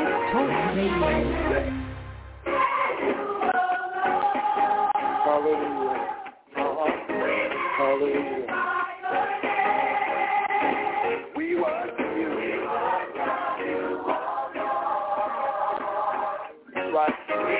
Talk Radio. Hallelujah. Hallelujah. We worship you. Right.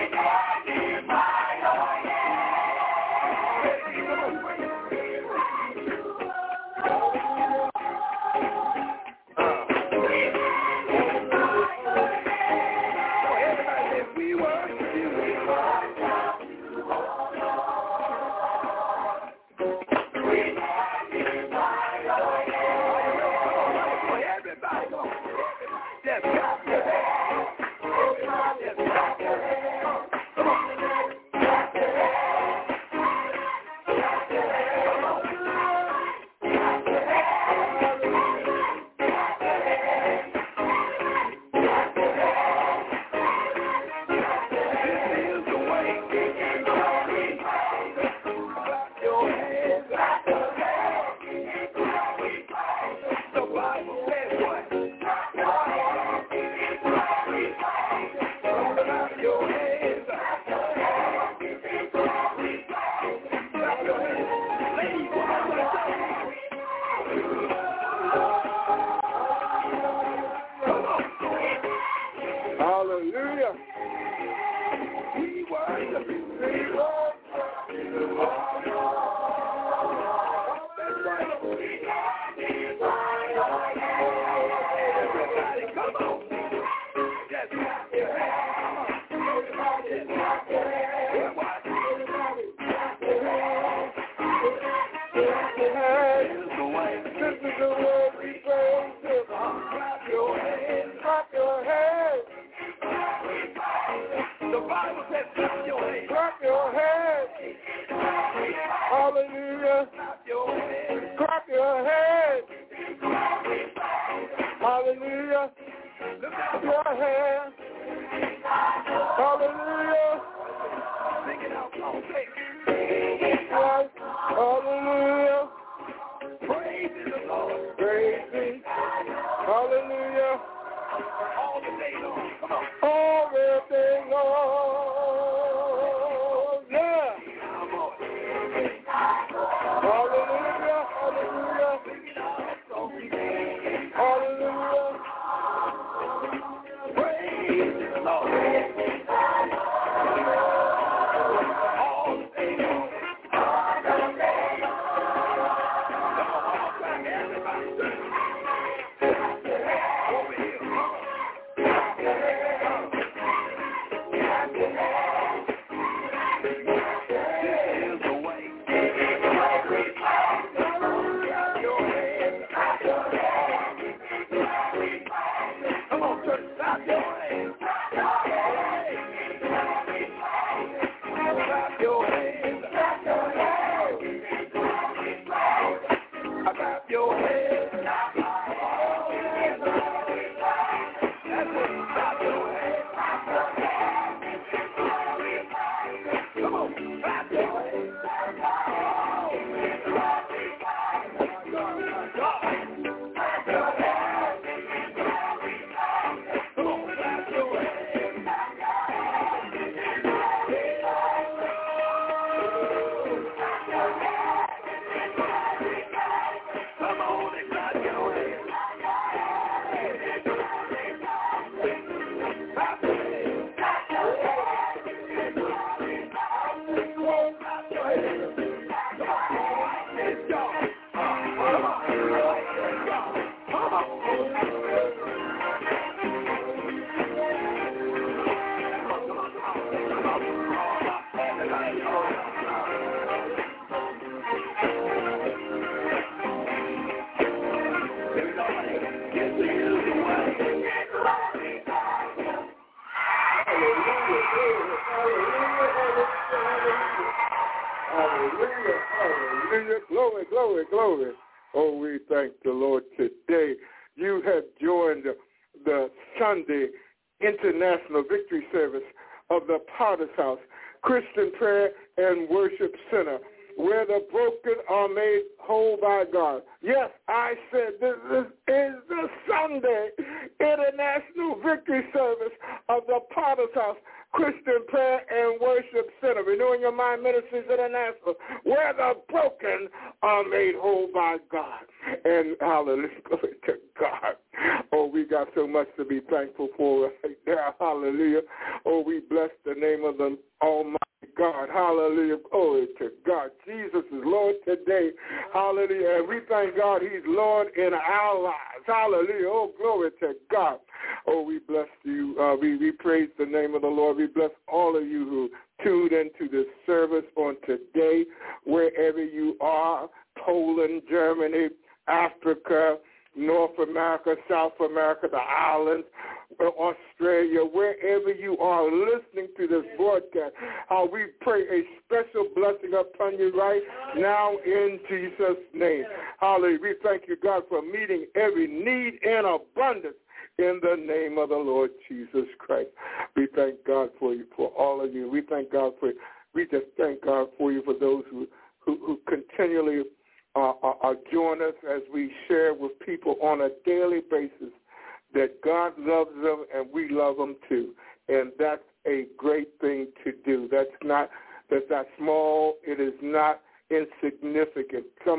Hallelujah. We worship you. We worship you. That's right. Everybody, come on. Just clap your hands. Just clap your hands. What? This is the way. This is the way we praise you. Clap your hands. Clap your hands. The Bible says clap your hands. Clap your hands. Hallelujah. Clap your hands. Clap your hands. Hallelujah. Clap your hands. Hallelujah. Sing it out. Come on, sing. Yes. Hallelujah. Praise the Lord. Praise Him. Hallelujah. All the day long. Come on. All the day long. Yeah. Hallelujah. Hallelujah. Hallelujah. Praise the Lord. All the day long. All the day long. Come on, all back, everybody. Over here. Come on. Hallelujah. Glory, glory, glory. Oh, we thank the Lord today. You have joined the Sunday International Victory Service of the Potter's House Christian Prayer and Worship Center where the broken are made whole by God. Yes, I said this is the Sunday International Victory Service of the Potter's House Christian Prayer and Worship Center, Renewing Your Mind Ministries International, where the broken are made whole by God. And hallelujah, glory to God. Oh, we got so much to be thankful for right now. Hallelujah. Oh, we bless the name of the Almighty God. Hallelujah. Glory to God. Jesus is Lord today. Hallelujah. And we thank God he's Lord in our lives. Hallelujah. Oh, glory to God. Oh, we bless you. We praise the name of the Lord. We bless all of you who tuned into this service on today, wherever you are, Poland, Germany, Africa, North America, South America, the islands, Australia, wherever you are listening to this broadcast, we pray a special blessing upon you right now in Jesus' name. Hallelujah. We thank you, God, for meeting every need in abundance in the name of the Lord Jesus Christ. We thank God for you, for all of you. We just thank God for you, for those who continually join us as we share with people on a daily basis that God loves them and we love them too. And that's a great thing to do. That's not small. It is not insignificant.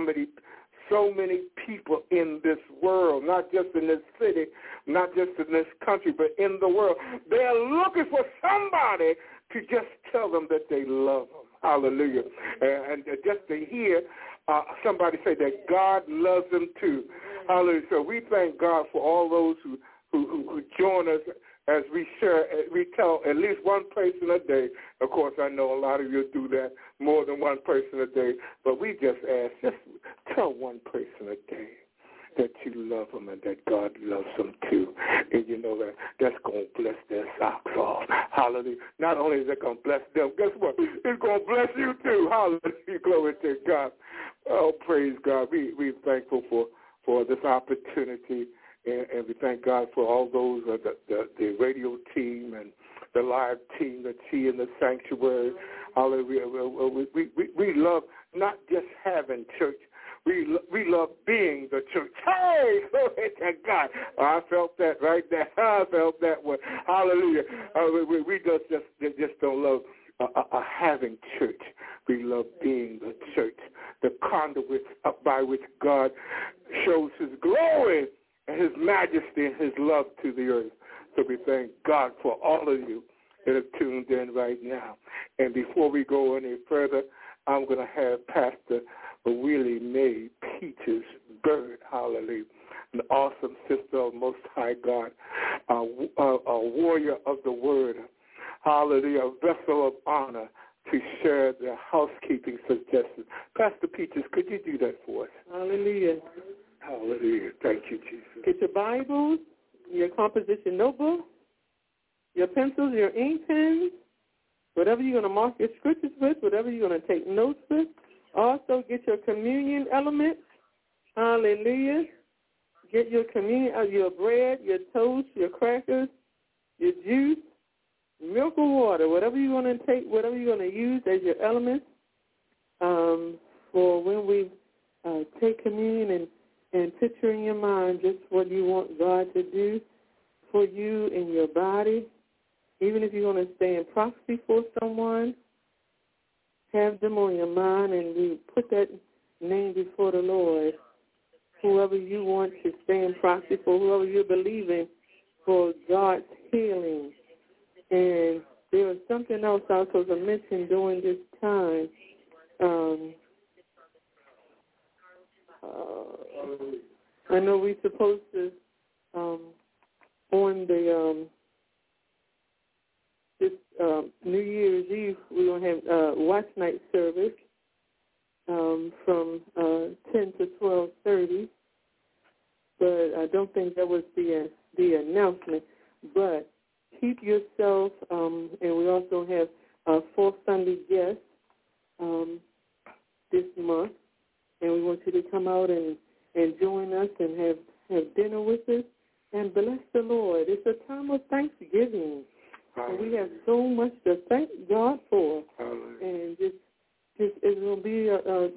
So many people in this world, not just in this city, not just in this country, but in the world, they're looking for somebody to just tell them that they love them. Hallelujah. And just to hear somebody say that God loves them too. Hallelujah. So we thank God for all those who join us as we share. We tell at least one person a day. Of course, I know a lot of you do that, more than one person a day. But we just ask, just tell one person a day that you love them and that God loves them too. And you know that's going to bless their socks off. Hallelujah. Not only is it going to bless them, guess what? It's going to bless you too. Hallelujah. Glory to God. Oh, praise God. We're thankful for this opportunity. And we thank God for all those, the radio team and the live team that's here in the sanctuary. Hallelujah. We love not just having church. We love being the church. Hey, glory to God. I felt that right there. I felt that one. Hallelujah. We just don't love having church. We love being the church, the conduit by which God shows his glory and his majesty and his love to the earth. So we thank God for all of you that have tuned in right now. And before we go any further, I'm going to have Pastor Willie Mae Peaches Bird, hallelujah, an awesome sister of Most High God, a warrior of the word, hallelujah, a vessel of honor to share the housekeeping suggestions. Pastor Peaches, could you do that for us? Hallelujah. Hallelujah. Thank you, Jesus. Get your Bibles, your composition notebook, your pencils, your ink pens, whatever you're going to mark your scriptures with, whatever you're going to take notes with. Also, get your communion elements. Hallelujah. Get your communion, your bread, your toast, your crackers, your juice, milk or water, whatever you're going to take, whatever you're going to use as your elements for when we take communion and picture in your mind just what you want God to do for you in your body. Even if you're going to stay in proxy for someone, have them on your mind, and we put that name before the Lord. Whoever you want to stay in proxy for, whoever you're believing for God's healing. And there was something else I was supposed to mention during this time. I know we're supposed to, on the this New Year's Eve, we're going to have watch night service from 10 to 12:30. But I don't think that was the announcement. But keep yourself, and we also have a fourth Sunday guest this month, and we want you to come out and join us and have dinner with us and bless the Lord. It's a time of Thanksgiving. And we have so much to thank God for. And just it's going to be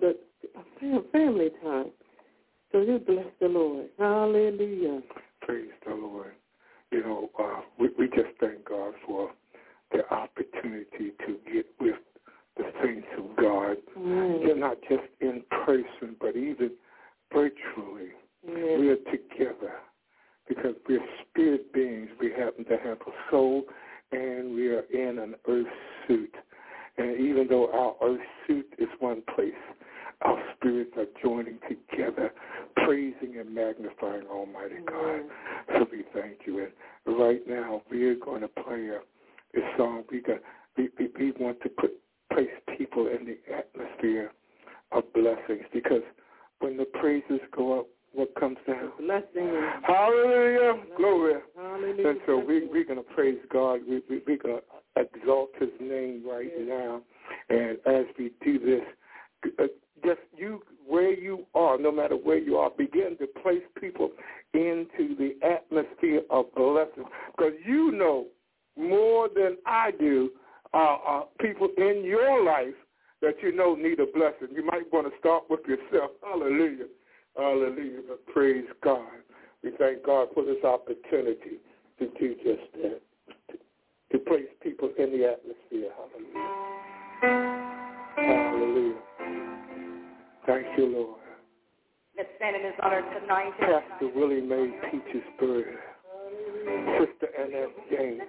a family time. So just bless the Lord. Hallelujah. Praise the Lord. You know, we just thank God for the opportunity to get with the saints of God. They're not just in person, but even virtually. We are together because we're spirit beings. We happen to have a soul, and we are in an earth suit. And even though our earth suit is one place, our spirits are joining together, praising and magnifying Almighty God. So we thank you. And right now, we're going to play this song. We want to place people in the atmosphere of blessings, because when the praises go up, what comes down? Blessings. Hallelujah. Glory. Hallelujah. And so we're going to praise God. We're going to exalt his name right now. And as we do this, just you, where you are, no matter where you are, begin to place people into the atmosphere of blessing. Because you know more than I do people in your life that you know need a blessing. You might want to start with yourself. Hallelujah. Hallelujah. But praise God. We thank God for this opportunity to do just that, to place people in the atmosphere. Hallelujah. Hallelujah. Thank you, Lord. Let's stand in his honor tonight. Pastor Willie Mae Peaches-Bird, Sister Annette James,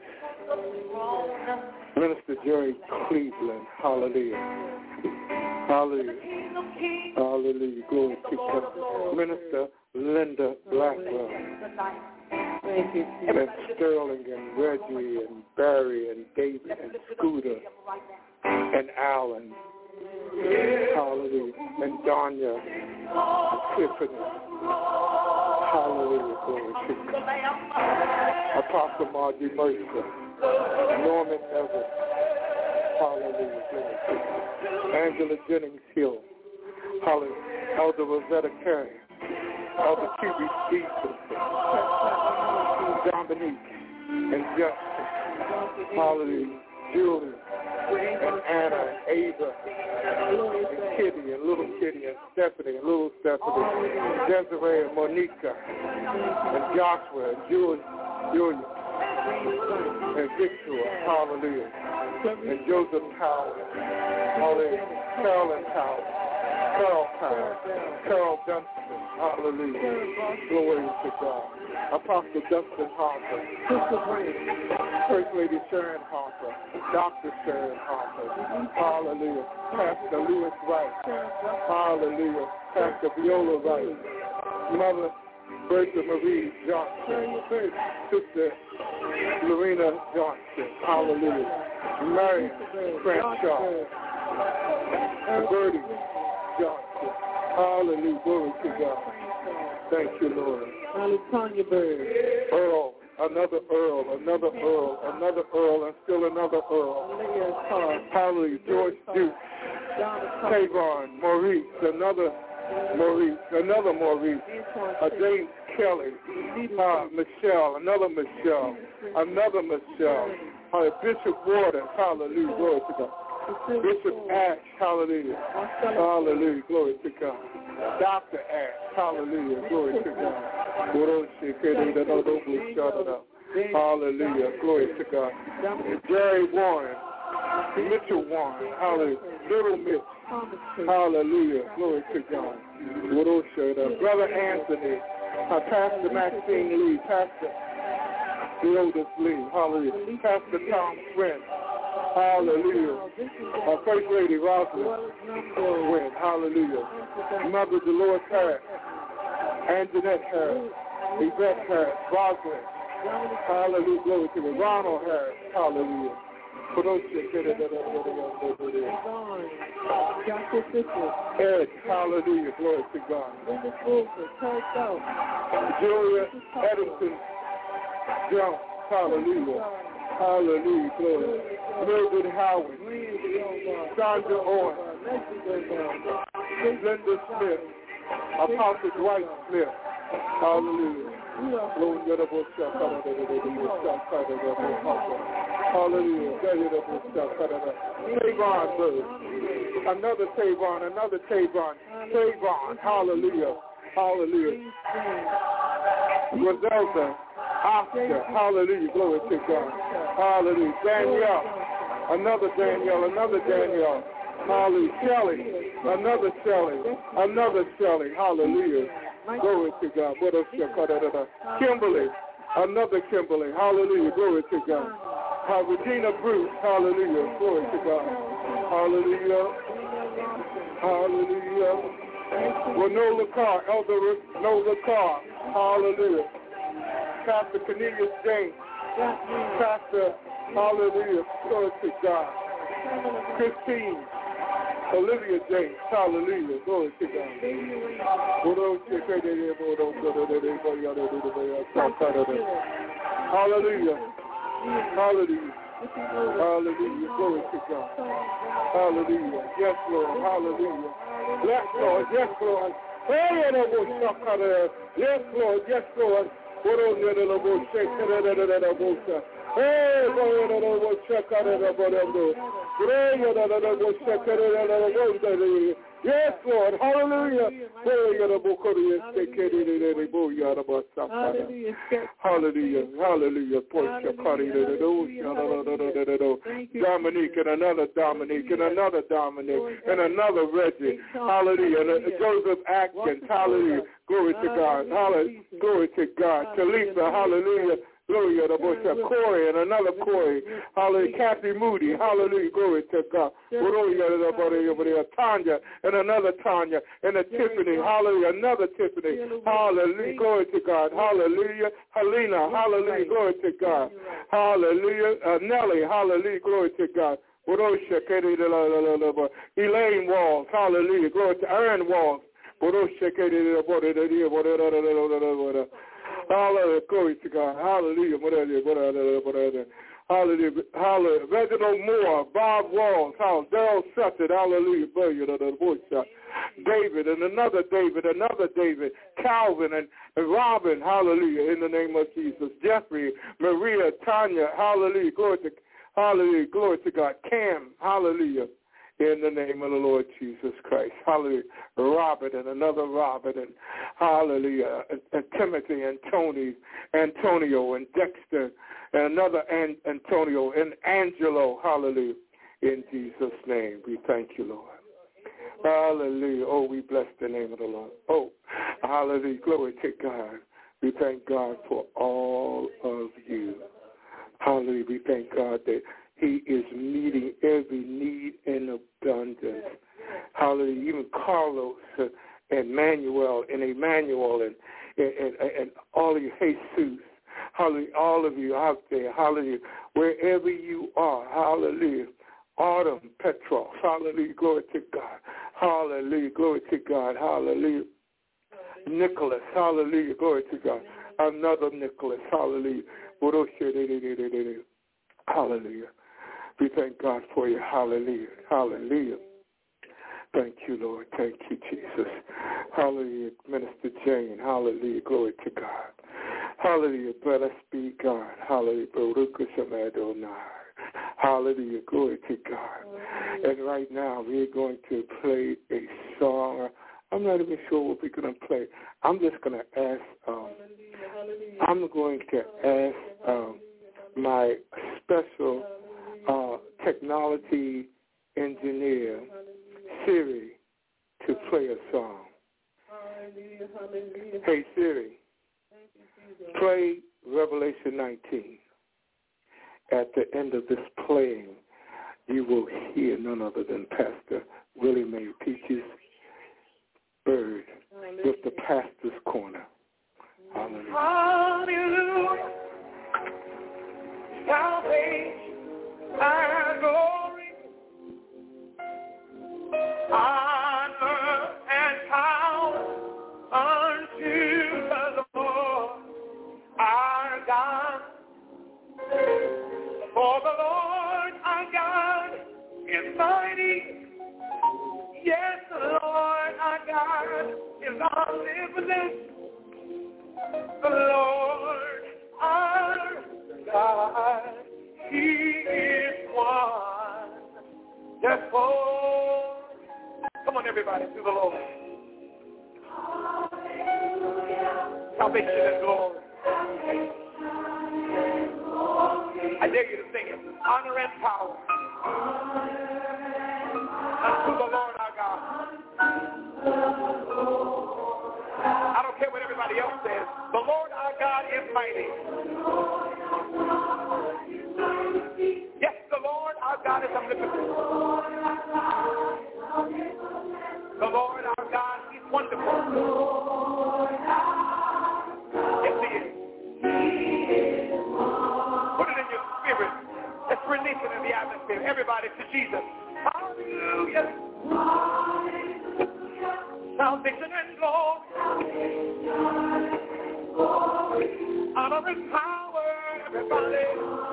Minister Jerry Cleveland. Hallelujah. Hallelujah. Hallelujah. Glory to God. Minister Linda Blackwell. Thank you, And Sterling and Reggie and Barry and David and Scooter and Alan. Hallelujah. And Danya and Tiffany. Hallelujah. Glory to God. Apostle Margie Mercer. Norman Evans. Hallelujah. Glory to God. Angela Jennings Hill. Hallelujah. Elder Rosetta Carey. Elder Q.B. Stevenson. Dominique and Justin. Hallelujah. Julie and Anna and Ava and Kitty and little Kitty and Stephanie and little Stephanie and Desiree and Monica and Joshua and Julia and Victor. Hallelujah. And Joseph Howard. Hallelujah. Carolyn Howard. Carl Howard. Carol Dunstan. Hallelujah. Glory to God. Apostle Dustin Harper. First Lady Sharon Harper. Dr. Sharon Harper. Hallelujah. Pastor Lewis Wright. Hallelujah. Pastor Viola Wright. Mother Bertha Marie Johnson. Sister Lorena Johnson. Hallelujah. Marion Crenshaw. Bertie Johnson. Hallelujah. Glory to God. Thank you, Lord. Hallelujah, Bird. Earl, another Earl, another Earl, another Earl, and still another Earl. Hallelujah. George Duke. Tavon, Maurice, another Maurice, James Kelly, Michelle, another Michelle, Bishop Waters, hallelujah, glory to God. Bishop Ash, hallelujah, hallelujah, glory to God. Dr. Ash, hallelujah, glory to God. Hallelujah, glory to God. Jerry Warren, Mitchell Warren, hallelujah, Little Mitch, hallelujah, glory to God. Brother Anthony, Pastor Maxine Lee, Pastor Theodis Lee, hallelujah, Pastor Tom Swin, hallelujah, First Lady Rosalind Swin, hallelujah, Mother Dolores Harris, Anjanette Harris, Yvette Harris, Rosalind, hallelujah, glory to God, Ronald Harris, hallelujah. Ed, hallelujah, glory to God. Julia Edison Jones, hallelujah, hallelujah, glory. Mildred Howard, Sandra Owen, Linda Smith, Apostle Dwight Smith, hallelujah. Hallelujah. Tavon bird. Another Tavon. Tavon. Hallelujah. Hallelujah. Roselda. Oscar. Hallelujah. Glory to God. Hallelujah. Danielle. Another Danielle. Hallelujah. Shelley. Another Shelley. Hallelujah. Glory to God. Kimberly. Another Kimberly. Hallelujah. Glory to God. Regina Bruce. Hallelujah. Glory to God. Hallelujah. Hallelujah. Nola Carr. Elder Nola Carr. Hallelujah. Pastor Cornelius James. Pastor. Hallelujah. Glory to God. Christine. Olivia James, hallelujah, glory to God. Hallelujah, glory to God. Hallelujah, yes, Lord, hallelujah. Yes, Lord, yes, Lord. Yes, Lord, yes, Lord. Yes, Lord. Hallelujah. Hallelujah. Hallelujah. Dominique and another Dominique and another Dominique and another Reggie. Hallelujah. Joseph Atkins. Hallelujah. Glory to God. Hallelujah. Glory to God. Talisa. Hallelujah. Glory to God. Corey and another Corey. Hallelujah. Kathy Moody. Hallelujah. Glory to God. Tanya and another Tanya and a Tiffany. Hallelujah. Another Tiffany. Hallelujah. Glory to God. Hallelujah. Helena. Hallelujah. Glory to God. Hallelujah. Nellie. Hallelujah. Glory to God. Elaine Walls. Hallelujah. Glory to Aaron Walls. Hallelujah. Glory to God. Hallelujah. Hallelujah. Hallelujah. Reginald Moore, Bob Walls, Daryl Sutton, hallelujah. David and another David, Calvin and Robin, hallelujah, in the name of Jesus. Jeffrey, Maria, Tanya, hallelujah. Glory to God. Cam, hallelujah. In the name of the Lord Jesus Christ. Hallelujah. Robert and another Robert and hallelujah. And Timothy and Tony, Antonio and Dexter and another Antonio and Angelo. Hallelujah. In Jesus' name, we thank you, Lord. Hallelujah. Oh, we bless the name of the Lord. Oh, hallelujah. Glory to God. We thank God for all of you. Hallelujah. We thank God that He is meeting every need in abundance. Hallelujah. Even Carlos and Manuel and Emmanuel and all of you, Jesus. Hallelujah. All of you out there. Hallelujah. Wherever you are. Hallelujah. Autumn, Petros. Hallelujah. Glory to God. Hallelujah. Glory to God. Hallelujah. Nicholas. Hallelujah. Glory to God. Another Nicholas. Hallelujah. Hallelujah. We thank God for you. Hallelujah. Hallelujah. Thank you, Lord. Thank you, Jesus. Hallelujah. Minister Jane. Hallelujah. Glory to God. Hallelujah. Blessed be God. Hallelujah. Hallelujah. Glory to God. And right now we're going to play a song. I'm not even sure what we're going to play. I'm just going to ask, my special technology engineer, Siri, to play a song. Hey, Siri, play Revelation 19. At the end of this playing, you will hear none other than Pastor Willie Mae Peaches Bird with the Pastor's Corner. Hallelujah. Hallelujah. Salvation and glory, honor and power unto the Lord our God. For the Lord our God is mighty. Yes, the Lord our God is omnipotent. The Lord our God, He is wonderful. Come on, everybody, to the Lord. Salvation and glory. I dare you to sing it. Honor and power unto the Lord our God. I don't care what everybody else says. The Lord our God is mighty. Yes, the Lord our God is omnipotent. The Lord our God is wonderful. Yes, He is. Put it in your spirit. Let's release it in the atmosphere. Everybody to Jesus. Hallelujah. Salvation and glory. Honor and power, everybody.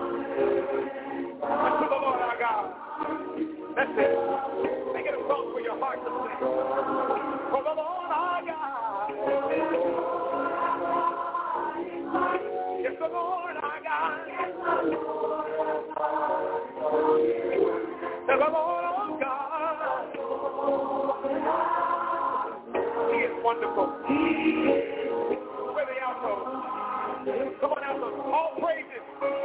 Unto the Lord our God. That's it. Make it a song for your heart to sing. For the Lord our God. Yes, the Lord our God. The Lord our God. He is wonderful. Where the altos? Come on, altos. All praises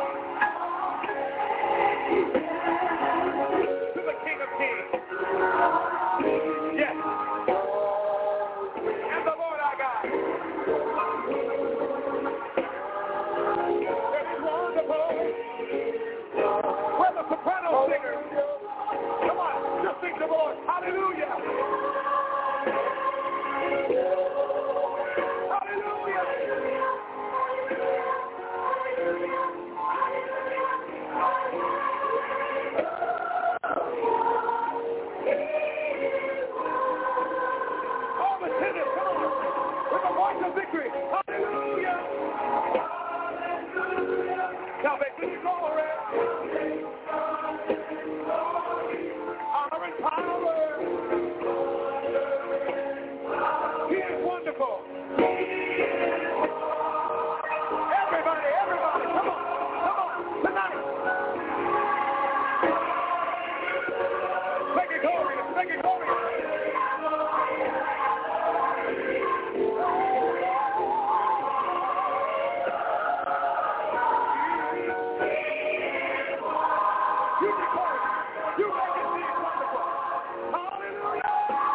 to the King of Kings. Yes. And the Lord our God. That is wonderful. Where the soprano singers. Come on, just sing the Lord. Hallelujah. Hallelujah. All the tenors, come on, with the voice of victory. Hallelujah. Salvation and glory. Honor and power. He is wonderful. Everybody, come on, tonight. Make it glorious, make it glorious. You record it. You make it seem wonderful. Hallelujah.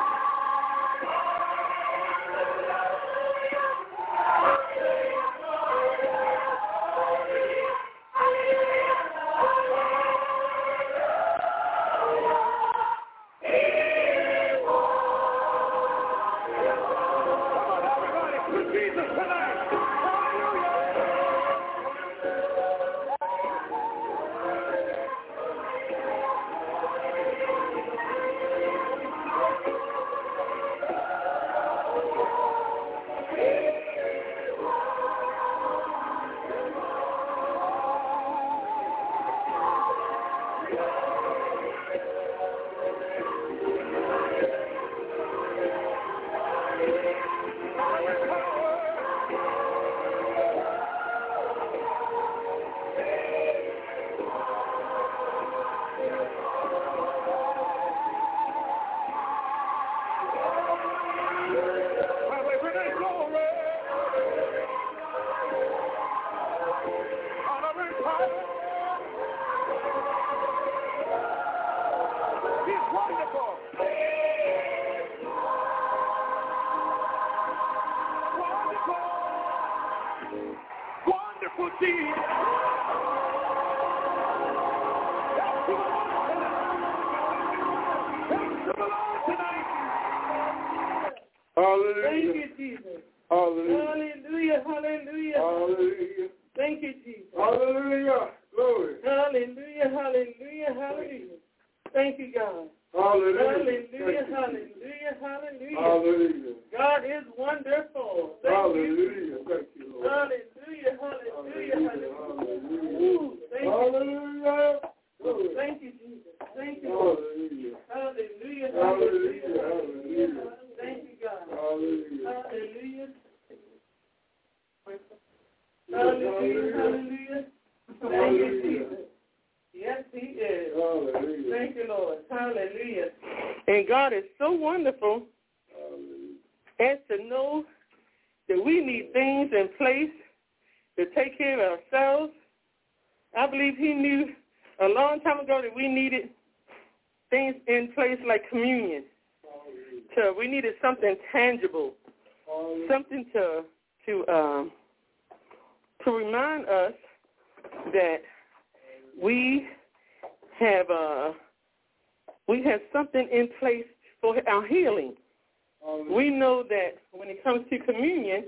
Come on, everybody, to Jesus tonight. Hallelujah. He's wonderful. Wonderful. Wonderful Jesus. Help to the Lord tonight. Hallelujah. Thank you, Jesus. Hallelujah. Hallelujah, hallelujah. Hallelujah. Thank you, Jesus. Hallelujah. Glory. Hallelujah, hallelujah, hallelujah. Thank you, God. Hallelujah. Hallelujah, hallelujah, hallelujah. Hallelujah. God is wonderful. Thank you. Hallelujah. Thank you, Lord. Hallelujah, hallelujah, hallelujah. Hallelujah. Ooh, thank you. Hallelujah. Glory. Thank you, Jesus. Thank you. Hallelujah. Hallelujah, Hallelujah. hallelujah. Hallelujah. Thank you, God. Hallelujah. Hallelujah. you, Lord. Hallelujah. And God is so wonderful as to know that we need things in place to take care of ourselves. I believe he knew a long time ago that we needed things in place like communion. So we needed something tangible, something to remind us that we have something in place for our healing. We know that when it comes to communion,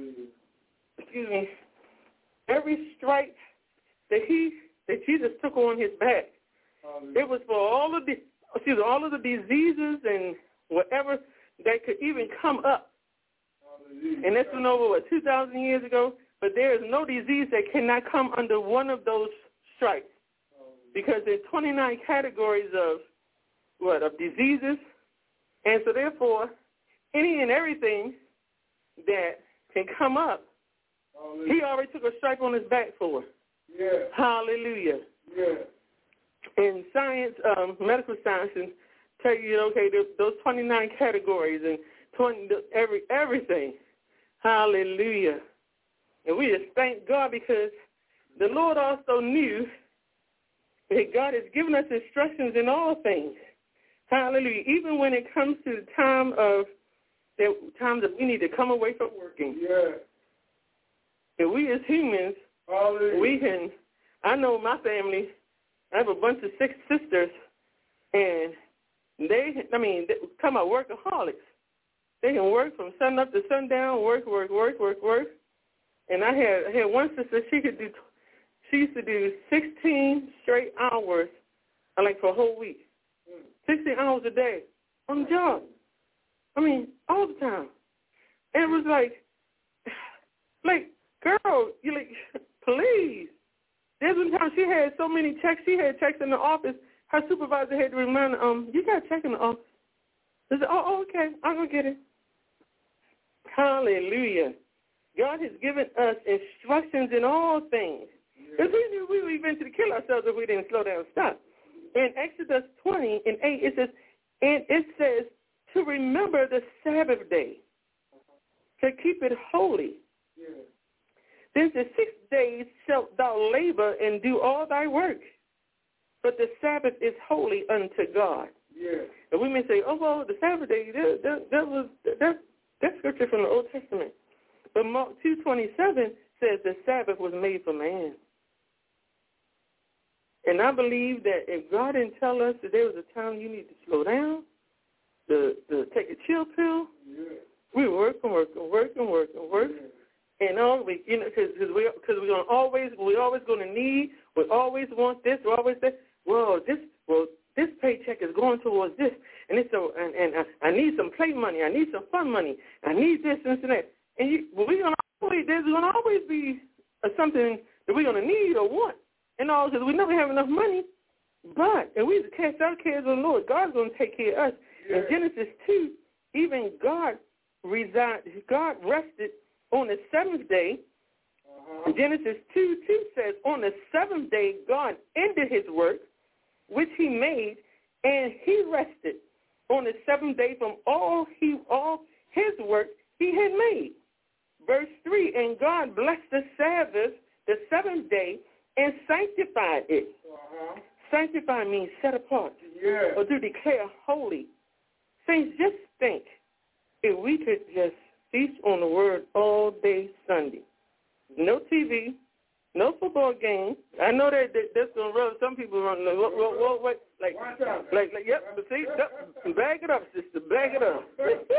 every stripe that Jesus took on his back, it was for all of the diseases and whatever that could even come up. And that's been over 2,000 years ago. But there is no disease that cannot come under one of those stripes, because there are 29 categories of diseases, and so therefore, any and everything that can come up, he already took a stripe on his back for. Yeah. Hallelujah. Yeah. In science, medical science, and tell you, okay, those 29 categories and everything. Hallelujah. And we just thank God because the Lord also knew that God has given us instructions in all things. Hallelujah. Even when it comes to the times that we need to come away from working. Yeah. And we as humans, we can, I know my family, I have a bunch of 6 sisters, and they come out workaholics. They can work from sun up to sundown, work. And I had one sister, she used to do 16 straight hours, for a whole week. 16 hours a day on the job. All the time. And it was like, girl, please. There's one time she had so many checks. She had checks in the office. Her supervisor had to remind her, you got a check in the office. I said, oh, okay, I'm going to get it. Hallelujah. God has given us instructions in all things. Because we knew we would eventually kill ourselves if we didn't slow down and stop. In Exodus 20 and 8, it says, to remember the Sabbath day, to keep it holy. Yeah. Then the 6 days shalt thou labor and do all thy work. But the Sabbath is holy unto God. Yeah. And we may say, oh, well, the Sabbath day, that's scripture from the Old Testament. But Mark 2:27 says the Sabbath was made for man. And I believe that if God didn't tell us that there was a time you need to slow down, to take a chill pill, we work. Yeah. And all we, because we're always going to need, we always want this, we always say, this paycheck is going towards this, and it's and I need some play money, I need some fun money, I need this and that. And there's going to always be something that we're going to need or want, and all because we never have enough money. But if we cast our cares on the Lord, God's going to take care of us. Yeah. In Genesis 2, even God rested on the 7th day. Genesis 2:2 says, on the 7th day, God ended his work, which he made, and he rested on the 7th day from all his work he had made. Verse 3, and God blessed the Sabbath, the 7th day, and sanctified it. Sanctify means set apart, or to declare holy. Saints, just think if we could just feast on the word all day Sunday. No TV, no football game. I know that's going to rub some people on the but see, bag it up, sister, bag it up.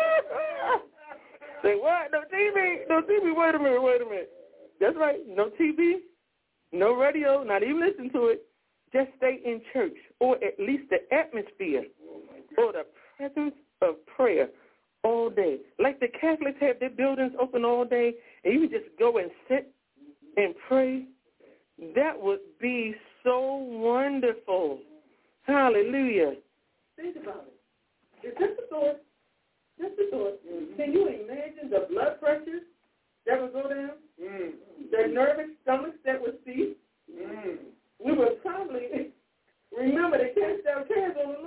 Say, what? No TV, wait a minute. That's right, no TV, no radio, not even listen to it. Just stay in church, or at least the atmosphere, or the presence of prayer all day. Like the Catholics have their buildings open all day, and you can just go and sit and pray. That would be so wonderful. Hallelujah. Think about it. Is this the thought? Can you imagine the blood pressure that would go down? The nervous stomachs that would cease? We would probably remember to cast our cares on the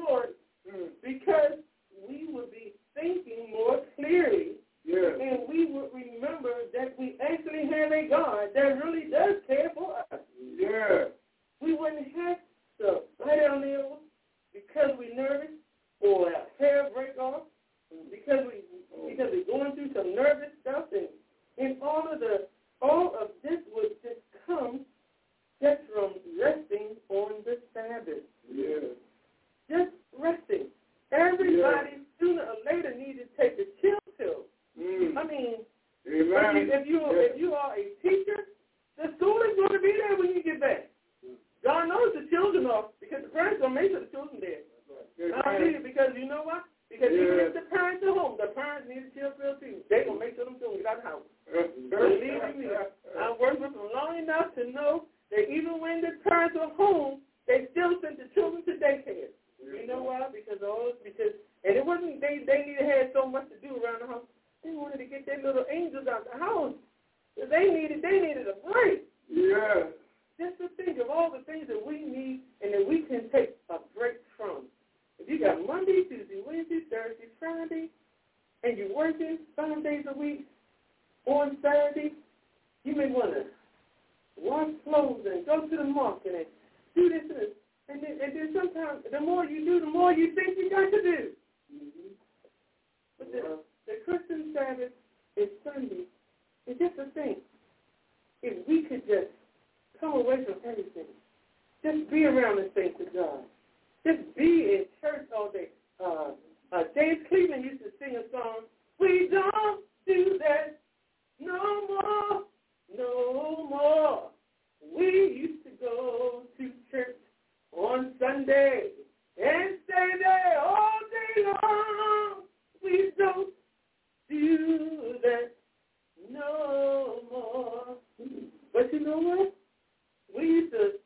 parents don't make sure the children there. Because you know what? Because even if the parents are home, the parents need to chill too. They're going to make sure them children get out of the house. Believe me, I worked with them long enough to know that even when the parents are home, they still sent the children to daycare. You know why? Because and it wasn't they needed to have so much to do around the house. They wanted to get their little angels out the house. They needed a break. Yeah. Just to think of all the things that we need and that we can take a break from. If you got Monday, Tuesday, Wednesday, Thursday, Friday, and you're working 5 days a week, on Saturday, you may want to wash clothes and go to the market and do this and this. And then sometimes the more you do, the more you think you got to do. Mm-hmm. But the Christian Sabbath is Sunday. It's just a thing. If we could just come away from everything, just be around the saints of God, just be in church all day. James Cleveland used to sing a song, we don't do that no more, no more. We used to go to church on Sunday and stay there all day long. We don't do that no more. But you know what? We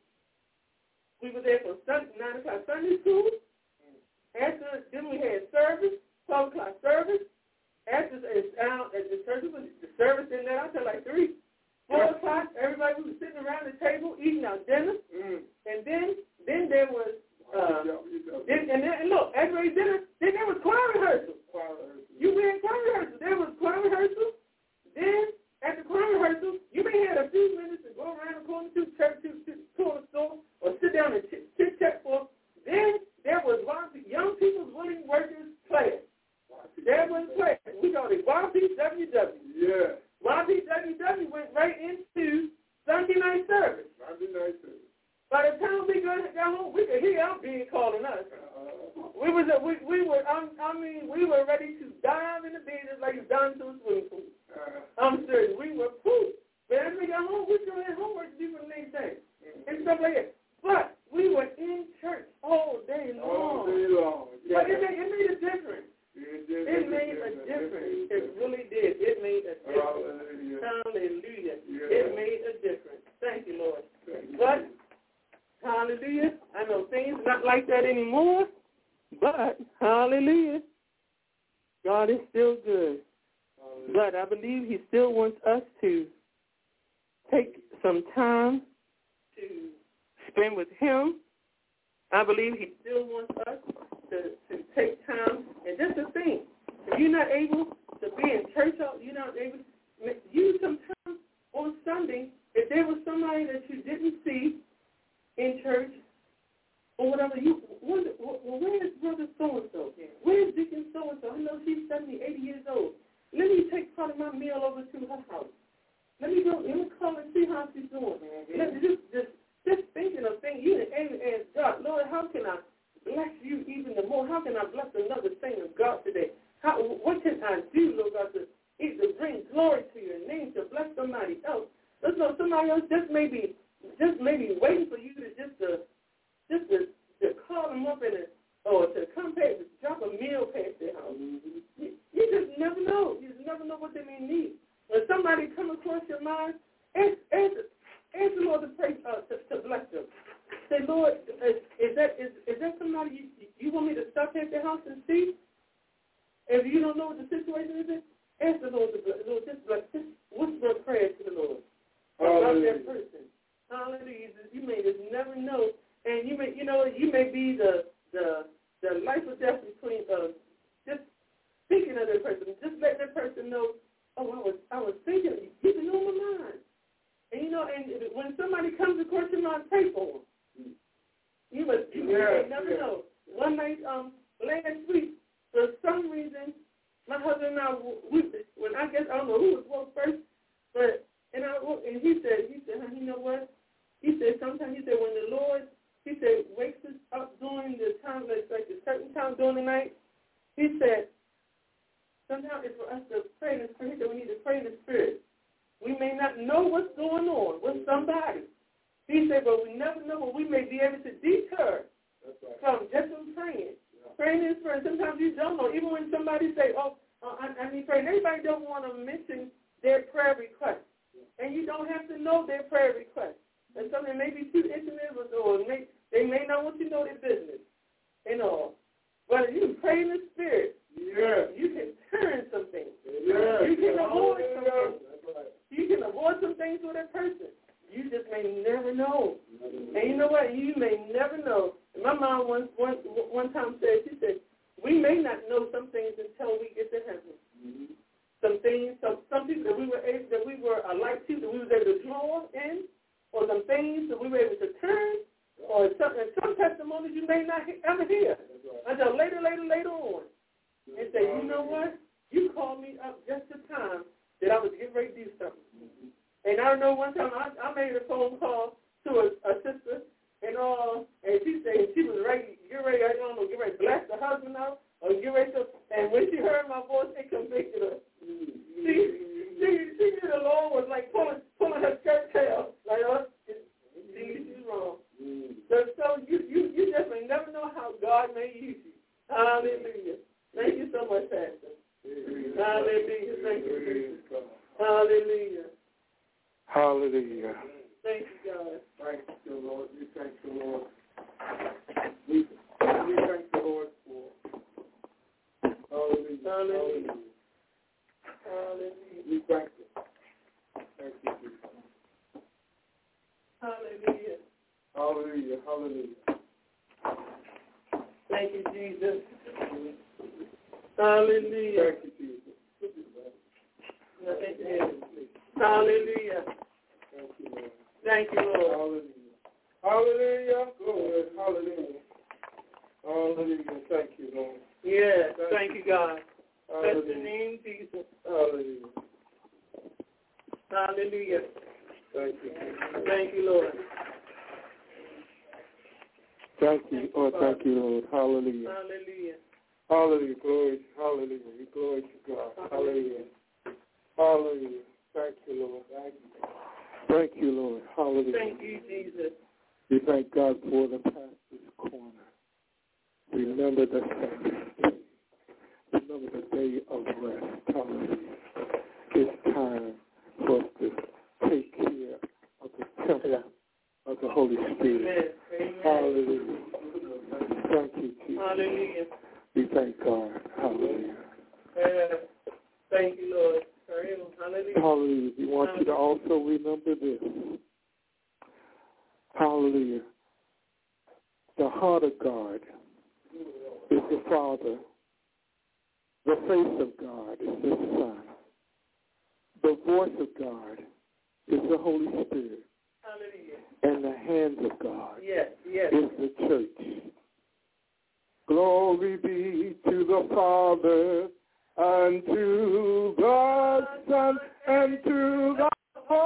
were there for 9 o'clock Sunday school. After, then we had service, 12 o'clock service. After it's out at the church, the service in there until like 3, 4 o'clock. Everybody was sitting around the table eating our dinner. And then there was, and look, after we dinner, then there was choir rehearsal. You were in choir rehearsal. There was choir rehearsal. Then at the choir rehearsal, you may have a few minutes to go around the corner to church, to the store, or sit down and chit-chat for. Then there was young people's willing workers class. There was class. We called it YPWW. Yeah. YPWW went right into Sunday night service. By the time we got home, we could hear our being calling us. We were ready to dive in the bed just like you dive into a swimming pool. I'm serious. We were poof. But as we got home, we still had homework to do for the next day and stuff like that. But we were in church all day long. All day long. Yeah. But it made a difference. It made a difference. It really did. It made a difference. Hallelujah. Yeah. It made a difference. Thank you, Lord. But, hallelujah, I know things not like that anymore, but, hallelujah, God is still good. But I believe he still wants us to take some time to spend with him. I believe he still wants us to take time. And just to think, if you're not able to be in church, you're not able to use some time on Sunday. If there was somebody that you didn't see in church or whatever, you wonder, well, where is Brother so-and-so? Where is Deacon so-and-so? I know she's 70, 80 years old. Let me take part of my meal over to her house. Let me call and see how she's doing. Just thinking of things, you can ask God, Lord, how can I bless you even the more? How can I bless another saint of God today? What can I do, Lord God, to either bring glory to your name, to bless somebody else? Let's know somebody else just maybe waiting for you to call them up or to come past, drop a meal past their house. You just never know. You just never know what they may need. When somebody come across your mind, ask the Lord to pray to bless them. Say, Lord, is that somebody you want me to stop at their house and see? If you don't know what the situation is, ask the Lord to bless. Lord, just whisper a prayer to the Lord about that person. Hallelujah. You may just never know, and you may be the life or death between just thinking of that person. Just let that person know. Oh, I was thinking of you. You can know my mind. And and when somebody comes across your mind, pray for them. You may never know. One night, last week, for some reason, my husband and I, I don't know who was first, but and he said, you know what? He said sometimes when the Lord, wakes us up during the time, like a certain time during the night, he said, sometimes it's for us to pray in the Spirit. That we need to pray in the Spirit. We may not know what's going on with somebody. He said, but we never know what we may be able to deter from praying. Praying is prayer. Sometimes you don't know. Even when somebody say, I need prayer. Everybody don't want to mention their prayer request. And you don't have to know their prayer request. And something may be too intimate or they may not want you to know their business and all. But if you pray in the Spirit, you can turn some things. You can avoid some things. You can avoid some things with a person. You just may never know. And you know what? You may never know. And my mom one time said, she said, we may not know some things until we get to heaven. Mm-hmm. Some things, some people that we were a light to, that we were able to draw in, or some things that we were able to turn, or some testimonies you may not ever hear until later on. And say, you know what? You called me up just the time that I was getting ready to do something. Mm-hmm. And I know one time I made a phone call to a sister, and she said she was get ready to blast the husband out, or get ready to, and when she heard my voice, it convicted her. She knew the Lord was like pulling her skirt tail, like, she's wrong. So you just may never know how God may use you. Hallelujah. Thank you so much, Pastor. Hallelujah. Thank you, Jesus. Hallelujah. Hallelujah. Thank you, God. Thank you, Lord. We thank you, Lord. We thank the Lord for hallelujah. Hallelujah. Hallelujah. We thank you. Thank you, Jesus. Hallelujah. Hallelujah. Hallelujah. Thank you, Jesus. Hallelujah. Thank you, Jesus. Thank you. Hallelujah. Thank you, Lord. Thank you, Lord. Hallelujah. Hallelujah. Glory. Hallelujah. Hallelujah. Thank you, Lord. Yes. Thank you, God. Hallelujah. Bless the name, Jesus. Hallelujah. Hallelujah. Thank you. Thank you, Lord. Thank you. Oh, thank you, Lord. Hallelujah. Hallelujah. Hallelujah. Glory. Hallelujah. Glory to God. Hallelujah. Hallelujah. Thank you, Lord. Thank you, Lord. Hallelujah. Thank you, Jesus. We thank God for the pastor's corner. Remember the Sabbath. Remember the day of rest. Hallelujah. It's time for us to take care of the temple of the Holy Spirit. Amen. Hallelujah. Thank you, Jesus. Hallelujah. We thank God. Hallelujah. Thank you, Lord. Hallelujah. Hallelujah. We want you to also remember this. Hallelujah. The heart of God is the Father. The face of God is the Son. The voice of God is the Holy Spirit. Hallelujah. And the hands of God is the church. Glory be to the Father, and to the Son, and to the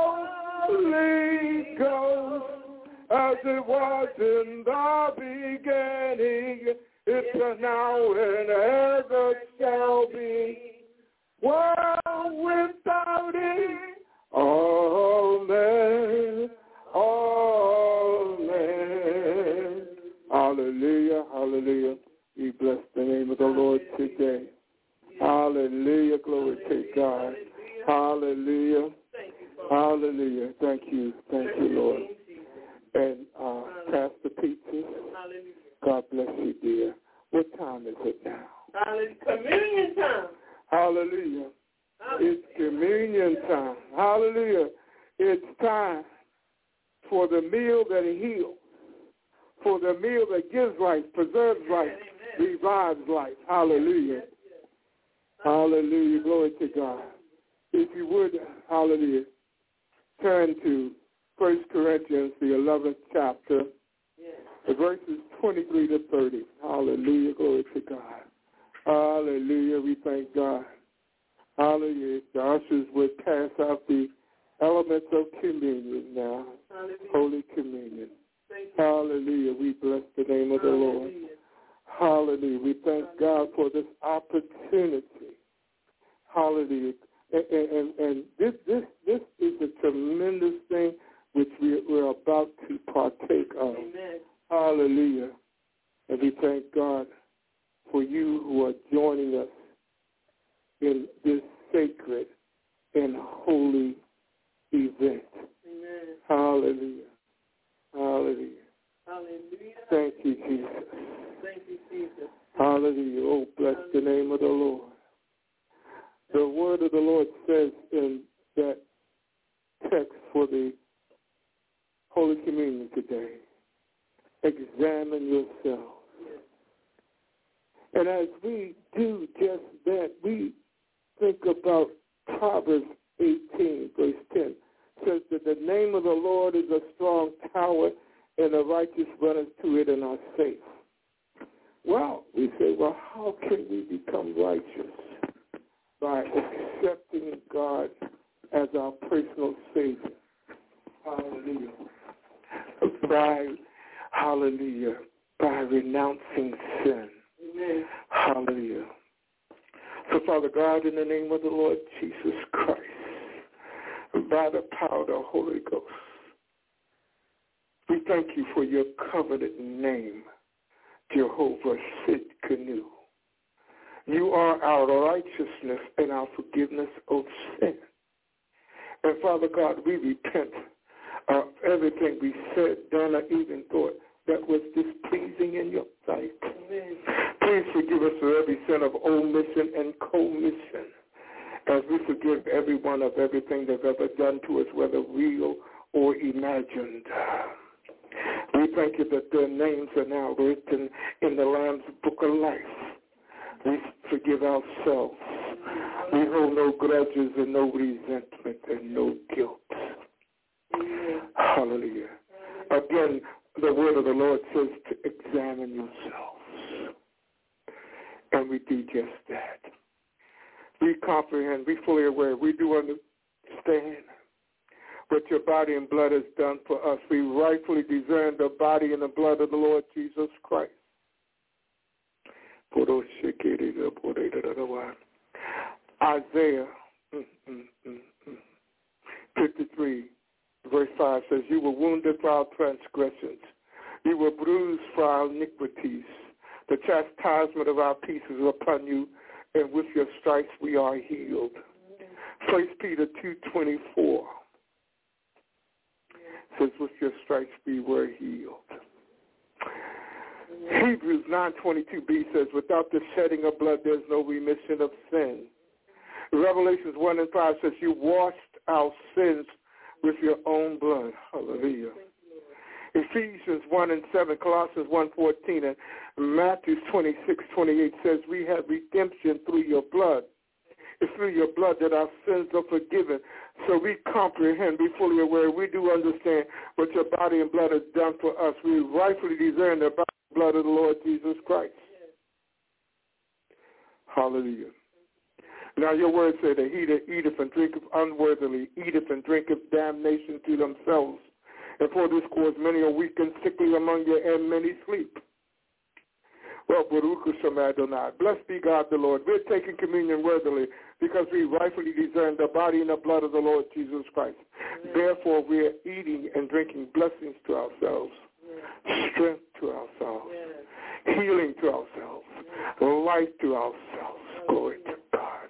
Holy Ghost, as it was in the beginning, it's now and ever shall be, world without end. Amen. Amen. Hallelujah. Hallelujah. We bless the name of the Lord today. Hallelujah. Glory to God. Hallelujah. Hallelujah. Thank you. Thank you, Lord. And Pastor Peter, God bless you, dear. What time is it now? Communion time. Hallelujah. It's communion time. Hallelujah. It's time for the meal that heals, for the meal that gives life, preserves life, revives life. Hallelujah. Hallelujah. Glory to God. If you would, hallelujah, turn to 1 Corinthians, the 11th chapter, the verses 23 to 30. Hallelujah. Glory to God. Hallelujah. We thank God. Hallelujah. The ushers would pass out the elements of communion now. Hallelujah. Holy Communion. Hallelujah. We bless the name of the Lord. Hallelujah. We thank God for this opportunity. Hallelujah. And this is a tremendous thing which we're about to partake of. Amen. Hallelujah. And we thank God for you who are joining us in this sacred and holy event. Amen. Hallelujah. Hallelujah. Hallelujah. Thank you, Jesus. Thank you, Jesus. Hallelujah. Oh, bless the name of the Lord. The word of the Lord says in that text for the Holy Communion today, examine yourselves. And as we do just that, we think about Proverbs 18, verse 10. It says that the name of the Lord is a strong tower, and the righteous runneth to it and are safe. Well, we say, well, how can we become righteous? By accepting God as our personal Savior. Hallelujah. By renouncing sin. Amen. Hallelujah. So, Father God, in the name of the Lord Jesus Christ, by the power of the Holy Ghost, we thank you for your covenant name, Jehovah Sidkenu. You are our righteousness and our forgiveness of sin. And Father God, we repent of everything we said, done, or even thought that was displeasing in your sight. Amen. Please forgive us for every sin of omission and commission, as we forgive everyone of everything they've ever done to us, whether real or imagined. We thank you that their names are now written in the Lamb's Book of Life. We forgive ourselves. We hold no grudges and no resentment and no guilt. Hallelujah. Again, the word of the Lord says to examine yourselves. And we do just that. We comprehend, we fully aware, we do understand what your body and blood has done for us. We rightfully discern the body and the blood of the Lord Jesus Christ. Isaiah 53, verse 5 says, you were wounded for our transgressions. You were bruised for our iniquities. The chastisement of our peace is upon you, and with your stripes we are healed. 1 Peter 2:24 says, with your stripes we were healed. Hebrews 9:22b says, without the shedding of blood there's no remission of sin. Revelations 1:5 says, you washed our sins with your own blood. Hallelujah. Ephesians 1:7, Colossians 1:14, and Matthew 26:28 says, we have redemption through your blood. It's through your blood that our sins are forgiven. So we comprehend, be fully aware, we do understand what your body and blood has done for us. We rightfully discern the body and blood of the Lord Jesus Christ. Hallelujah. Now your word said that he that eateth and drinketh unworthily eateth and drinketh damnation to themselves. And for this cause many are weak and sickly among you, and many sleep. Well, Baruch Hashem Adonai. Blessed be God the Lord. We're taking communion worthily because we rightfully discern the body and the blood of the Lord Jesus Christ. Amen. Therefore, we are eating and drinking blessings to ourselves, strength to ourselves, healing to ourselves, life to ourselves. Glory to God.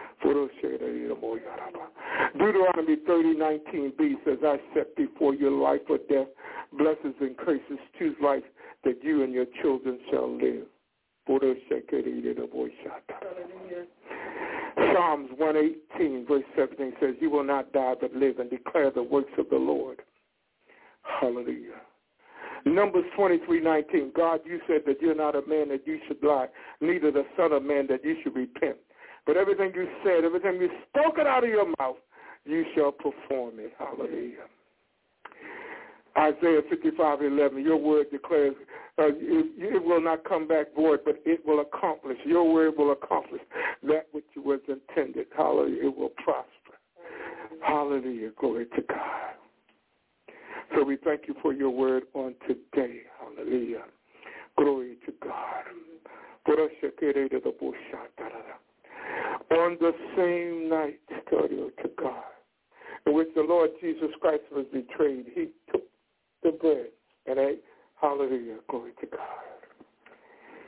Deuteronomy 30:19b says, I set before you life or death, blessings and curses. Choose life that you and your children shall live. Psalms 118, verse 17 says, you will not die but live and declare the works of the Lord. Hallelujah. Numbers 23:19, God, you said that you're not a man that you should lie, neither the son of man that you should repent. But everything you said, everything you spoken out of your mouth, you shall perform it. Hallelujah. Isaiah 55:11, your word declares it will not come back void, but it will accomplish. Your word will accomplish that which was intended. Hallelujah. It will prosper. Hallelujah. Glory to God. So we thank you for your word on today. Hallelujah. Glory to God. On the same night, glory to God, in which the Lord Jesus Christ was betrayed, he took the bread and ate. Hallelujah. Glory to God.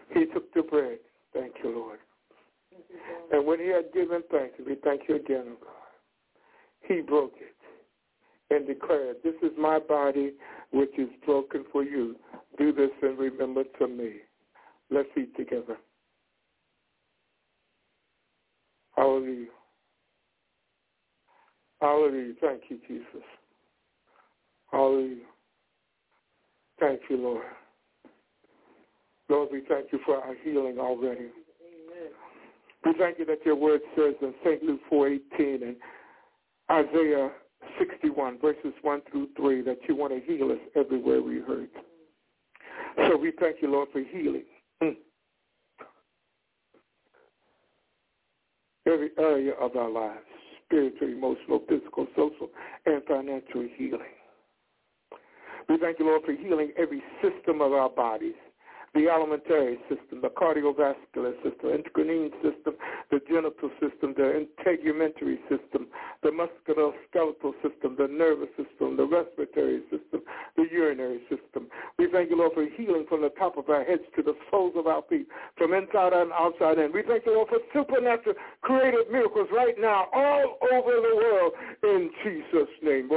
He took the bread. Thank you, Lord. And when he had given thanks, we thank you again, oh God, he broke it and declared, this is my body which is broken for you. Do this in remembrance of me. Let's eat together. Hallelujah. Hallelujah. Thank you, Jesus. Hallelujah. Thank you, Lord. Lord, we thank you for our healing already. Amen. We thank you that your word says in St. Luke 4:18 and Isaiah 61, verses 1 through 3, that you want to heal us everywhere we hurt. So we thank you, Lord, for healing. Every area of our lives, spiritual, emotional, physical, social, and financial healing. We thank you, Lord, for healing every system of our bodies, the alimentary system, the cardiovascular system, endocrine system, the genital system, the integumentary system, the musculoskeletal system, the nervous system, the respiratory system, the urinary system. We thank you, Lord, for healing from the top of our heads to the soles of our feet, from inside and outside in. We thank you, Lord, for supernatural creative miracles right now all over the world in Jesus' name.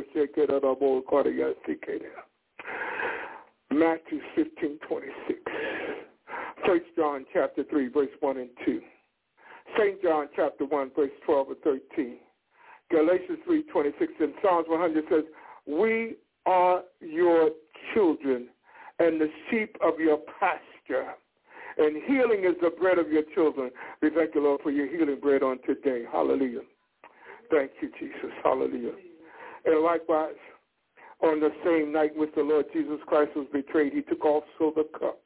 Matthew 15:26. 1 John chapter 3, verse 1 and 2. St. John chapter 1, verse 12 and 13. Galatians 3:26 and Psalms 100 says, we are your children and the sheep of your pasture. And healing is the bread of your children. We thank you, Lord, for your healing bread on today. Hallelujah. Thank you, Jesus. Hallelujah. And likewise, on the same night in which the Lord Jesus Christ was betrayed, he took also the cup.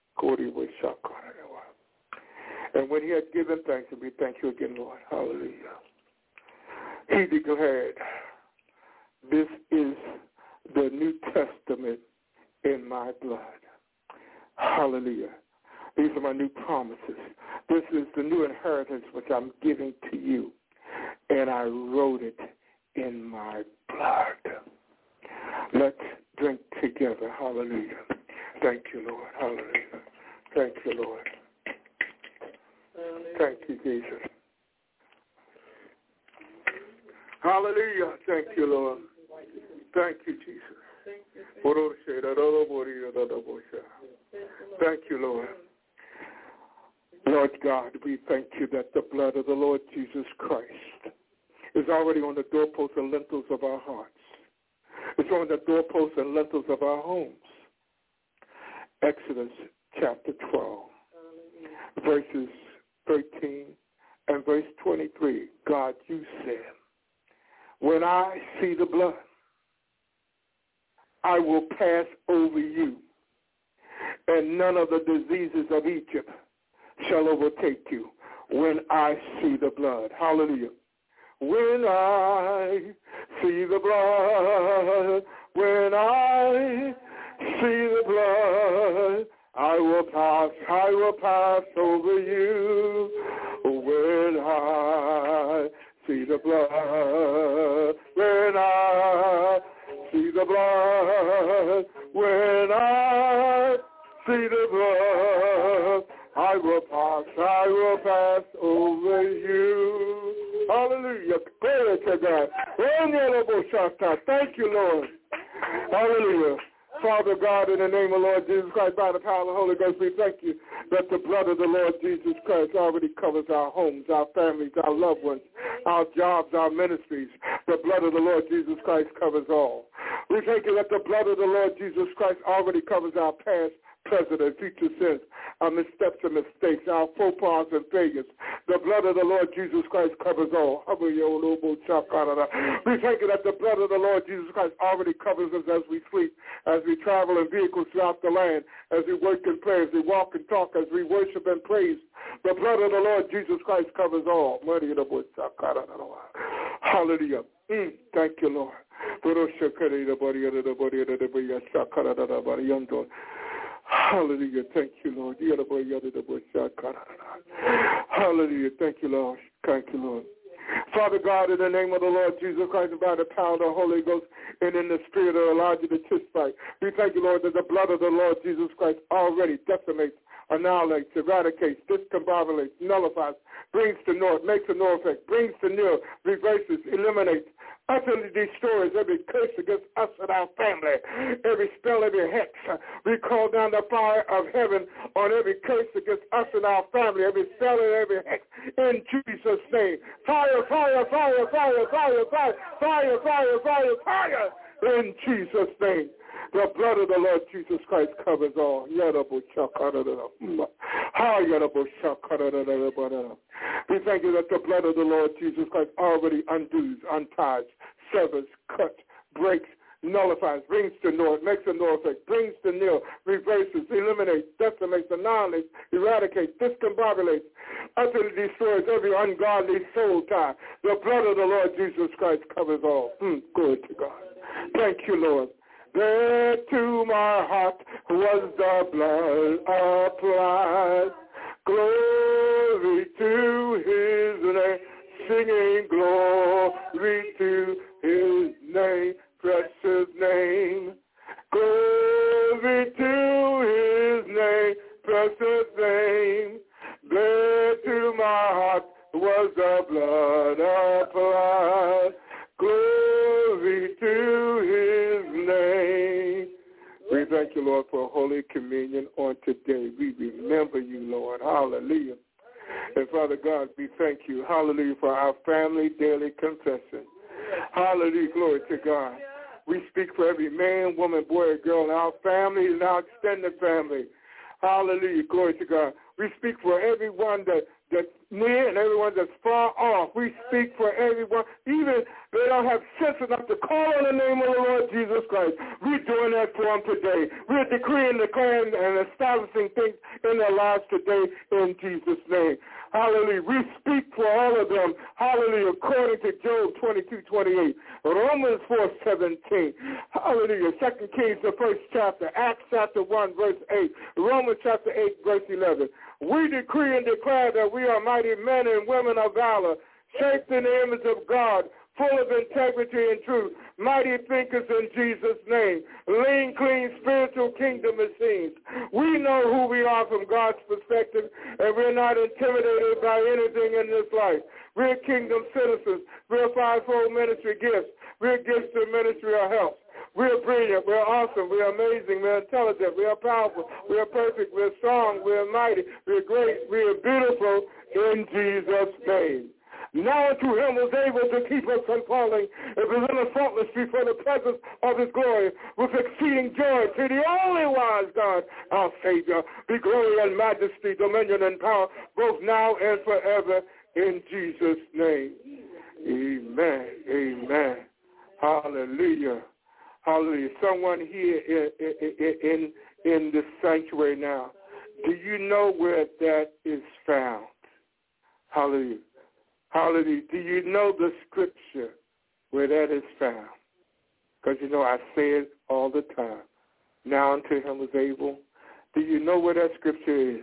And when he had given thanks, and we thank you again, Lord. Hallelujah. He declared, this is the New Testament in my blood. Hallelujah. These are my new promises. This is the new inheritance which I'm giving to you. And I wrote it in my blood. Let's drink together. Hallelujah. Thank you, Lord. Hallelujah. Thank you, Lord. Thank you, Jesus. Hallelujah. Thank you, Lord. Thank you, Jesus. Thank you, Lord. Lord God, we thank you that the blood of the Lord Jesus Christ is already on the doorposts and lintels of our hearts. It's on the doorposts and lintels of our homes. Exodus chapter 12, verses 13 and verse 23. God, you said, when I see the blood, I will pass over you, and none of the diseases of Egypt shall overtake you when I see the blood. Hallelujah. When I see the blood, when I see the blood, I will pass over you. When I see the blood, when I see the blood, when I see the blood, I will pass over you. Hallelujah. Glory to God. Thank you, Lord. Hallelujah. Father God, in the name of Lord Jesus Christ, by the power of the Holy Ghost, we thank you that the blood of the Lord Jesus Christ already covers our homes, our families, our loved ones, our jobs, our ministries. The blood of the Lord Jesus Christ covers all. We thank you that the blood of the Lord Jesus Christ already covers our past, present, and future sins, our missteps and mistakes, our faux pas and failures. The blood of the Lord Jesus Christ covers all. We thank you that the blood of the Lord Jesus Christ already covers us as we sleep, as we travel in vehicles throughout the land, as we work and play, as we walk and talk, as we worship and praise. The blood of the Lord Jesus Christ covers all. Hallelujah. Thank you, Lord. Hallelujah. Thank you, Lord. Hallelujah. Thank you, Lord. Thank you, Lord. Father God, in the name of the Lord Jesus Christ, and by the power of the Holy Ghost, and in the spirit of Elijah the Tishbite, we thank you, Lord, that the blood of the Lord Jesus Christ already decimates annihilates, eradicates, discombobulates, nullifies, brings to naught, makes a no effect, brings to nil, reverses, eliminates, utterly destroys every curse against us and our family, every spell, every hex. We call down the fire of heaven on every curse against us and our family, every spell and every hex, in Jesus' name. Fire, fire, fire, fire, fire, fire, fire, fire, fire, fire, in Jesus' name. The blood of the Lord Jesus Christ covers all. We thank you that the blood of the Lord Jesus Christ already undoes, unties, severs, cuts, breaks, nullifies, brings to naught, makes a no effect, brings to nil, reverses, eliminates, decimates, annihilates, eradicates, discombobulates, utterly destroys every ungodly soul tie. The blood of the Lord Jesus Christ covers all. Glory to God. Thank you, Lord. There to my heart was the blood applied. Glory to his name, singing glory to his name, precious name. Glory to his name, precious name. There to my heart was the blood applied. Glory to his name. We thank you, Lord, for Holy Communion on today. We remember you, Lord. Hallelujah. And Father God, we thank you, hallelujah, for our family daily confession. Hallelujah, glory to God. We speak for every man, woman, boy, or girl in our family and our extended family. Hallelujah, glory to God. We speak for everyone that's near and everyone that's far off. We speak for everyone, even they don't have sense enough to call on the name of the Lord Jesus Christ. We're doing that for them today. We're decreeing, declaring, and establishing things in their lives today in Jesus' name. Hallelujah. We speak for all of them. Hallelujah. According to Job 22:28, Romans 4:17. Hallelujah. 2 Kings, the first chapter, Acts chapter 1, verse 8, Romans chapter 8, verse 11. We decree and declare that we are mighty men and women of valor, shaped in the image of God, full of integrity and truth, mighty thinkers in Jesus' name, lean, clean, spiritual kingdom machines. We know who we are from God's perspective, and we're not intimidated by anything in this life. We're kingdom citizens. We're fivefold ministry gifts. We're gifts to ministry of health. We're brilliant, we're awesome, we're amazing, we're intelligent, we are powerful, we are perfect, we're strong, we're mighty, we're great, we are beautiful in Jesus' name. Now unto him was able to keep us from falling and present us faultless before the presence of his glory with exceeding joy to the only wise God, our Savior, be glory and majesty, dominion and power, both now and forever, in Jesus' name. Amen. Amen. Hallelujah. Hallelujah. Someone here in this sanctuary now, do you know where that is found? Hallelujah. Hallelujah. Do you know the scripture where that is found? Because, you know, I say it all the time. Now unto him was able. Do you know where that scripture is?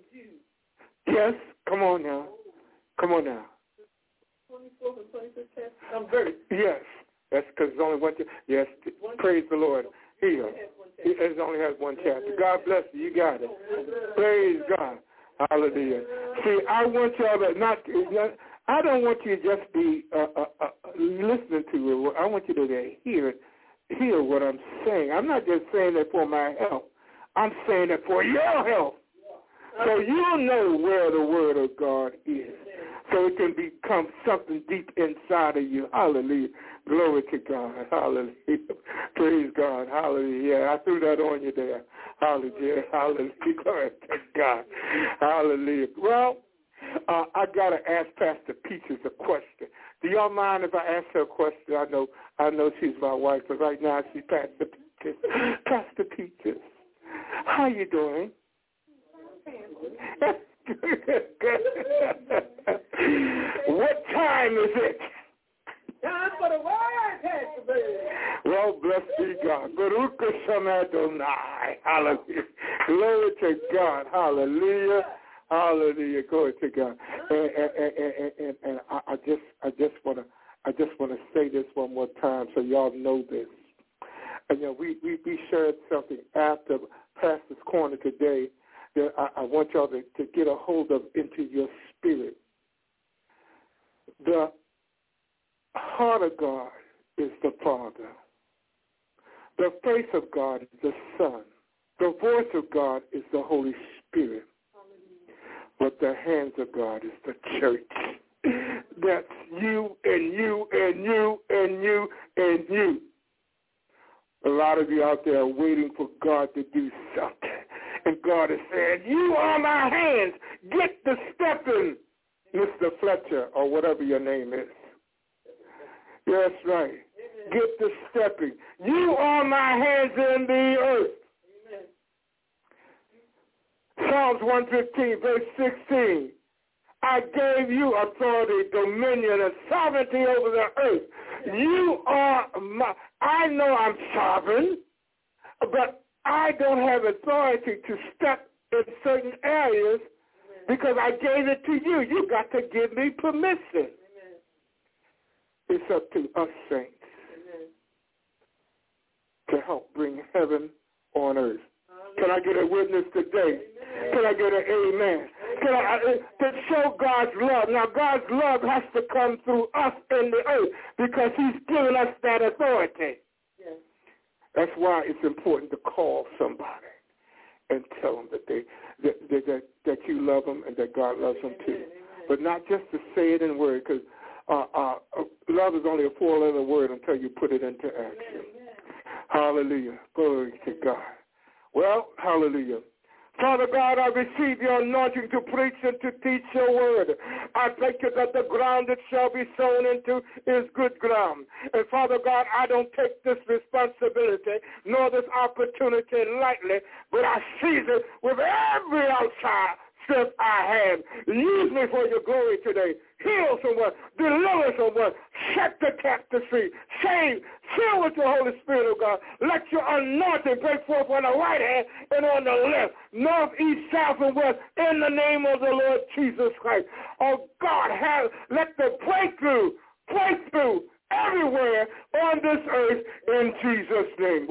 Yes. Come on now. Come on now. 24th and 25th chapter. Yes. That's because it's only one chapter. Yes, praise the Lord. Here. It only has one chapter. God bless you. You got it. Praise God. Hallelujah. See, I want y'all to I don't want you to just be listening to it. I want you to hear what I'm saying. I'm not just saying that for my health. I'm saying that for your health. So you'll know where the word of God is. So it can become something deep inside of you. Hallelujah. Glory to God. Hallelujah. Praise God. Hallelujah. Yeah, I threw that on you there. Hallelujah. Hallelujah. Glory to God. Hallelujah. Well, I got to ask Pastor Peaches a question. Do y'all mind if I ask her a question? I know she's my wife, but right now she's Pastor Peaches. Pastor Peaches, how you doing? What time is it? Time for the word, Pastor Bird. Well, bless be God. Baruch Hashem Adonai. Hallelujah. Glory to God. Hallelujah. Hallelujah. Glory to God. And I just want to say this one more time so y'all know this. And we shared something after Pastor's Corner today that I want y'all to get a hold of into your spirit. The heart of God is the Father. The face of God is the Son. The voice of God is the Holy Spirit. But the hands of God is the church. That's you and you and you and you and you. A lot of you out there are waiting for God to do something. And God is saying, you are my hands. Get the stepping, Mr. Fletcher, or whatever your name is. That's right. Get the stepping. You are my hands in the earth. Psalms 115, verse 16. I gave you authority, dominion, and sovereignty over the earth. You are my, I know I'm sovereign, but I don't have authority to step in certain areas because I gave it to you. You got to give me permission. It's up to us saints to help bring heaven on earth. Can I get a witness today? Can I get an amen? To show God's love. Now, God's love has to come through us in the earth because he's given us that authority. Yes. That's why it's important to call somebody and tell them that you love them and that God loves them too. But not just to say it in word, because love is only a four-letter word until you put it into action. Hallelujah. Glory to God. Well, hallelujah. Father God, I receive your anointing to preach and to teach your word. I thank you that the ground that shall be sown into is good ground. And Father God, I don't take this responsibility nor this opportunity lightly, but I seize it with every outside step I have. Use me for your glory today. Heal someone, deliver someone, set the captive free, save, fill with the Holy Spirit, oh God. Let your anointing break forth on the right hand and on the left, north, east, south, and west, in the name of the Lord Jesus Christ. Oh God, let the breakthrough everywhere on this earth in Jesus' name.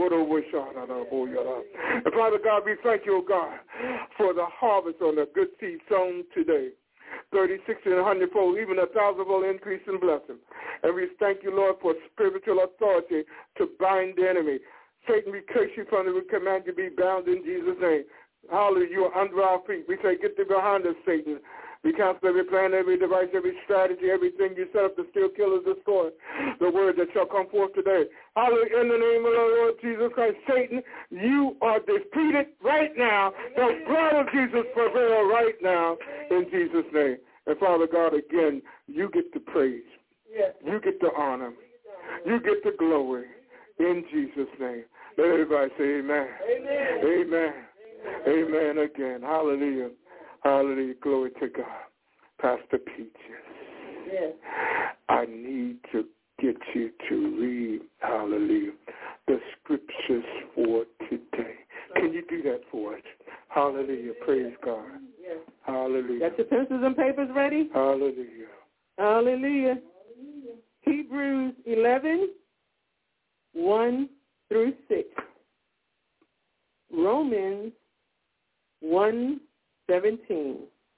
And Father God, we thank you, oh God, for the harvest on the good seed sown today. 30, 60, and 100-fold, even 1,000-fold increase in blessing. And we thank you, Lord, for spiritual authority to bind the enemy. Satan, we curse you from the we command you to be bound in Jesus' name. Hallelujah, you are under our feet. We say, get thee behind us, Satan. We cancel every plan, every device, every strategy, everything you set up to steal, kill, or destroy. The word that shall come forth today. Hallelujah, in the name of the Lord Jesus Christ. Satan, you are defeated right now. The blood of Jesus prevail right now in Jesus' name. And Father God, again, you get the praise. Yes. You get the honor. You get the glory in Jesus' name. Let everybody say amen. Amen. Amen. Amen again. Hallelujah. Hallelujah. Glory to God. Pastor Peaches. Yes. I need to get you to read, hallelujah, the scriptures for today. Can you do that for us? Hallelujah. Praise God. Yes. Hallelujah. Got your pencils and papers ready? Hallelujah. Hallelujah. Hebrews 11, 1 through 6. Romans 1, 17.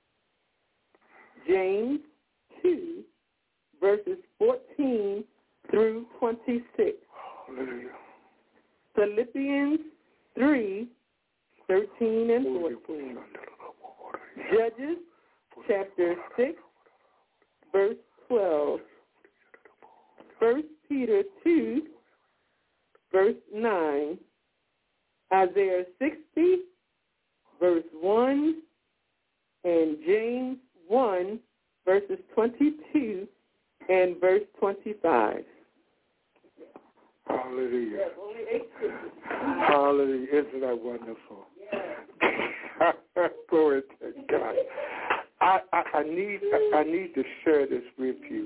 James 2, verses 14 through 26. Hallelujah. Philippians 3, 13 and 14. Judges chapter 6, verse 12. 1 Peter 2, verse 9. Isaiah 60, verse 1, and James 1, verses 22 and verse 25. Hallelujah. Hallelujah. Isn't that wonderful? Yeah. Glory to God. I need to share this with you.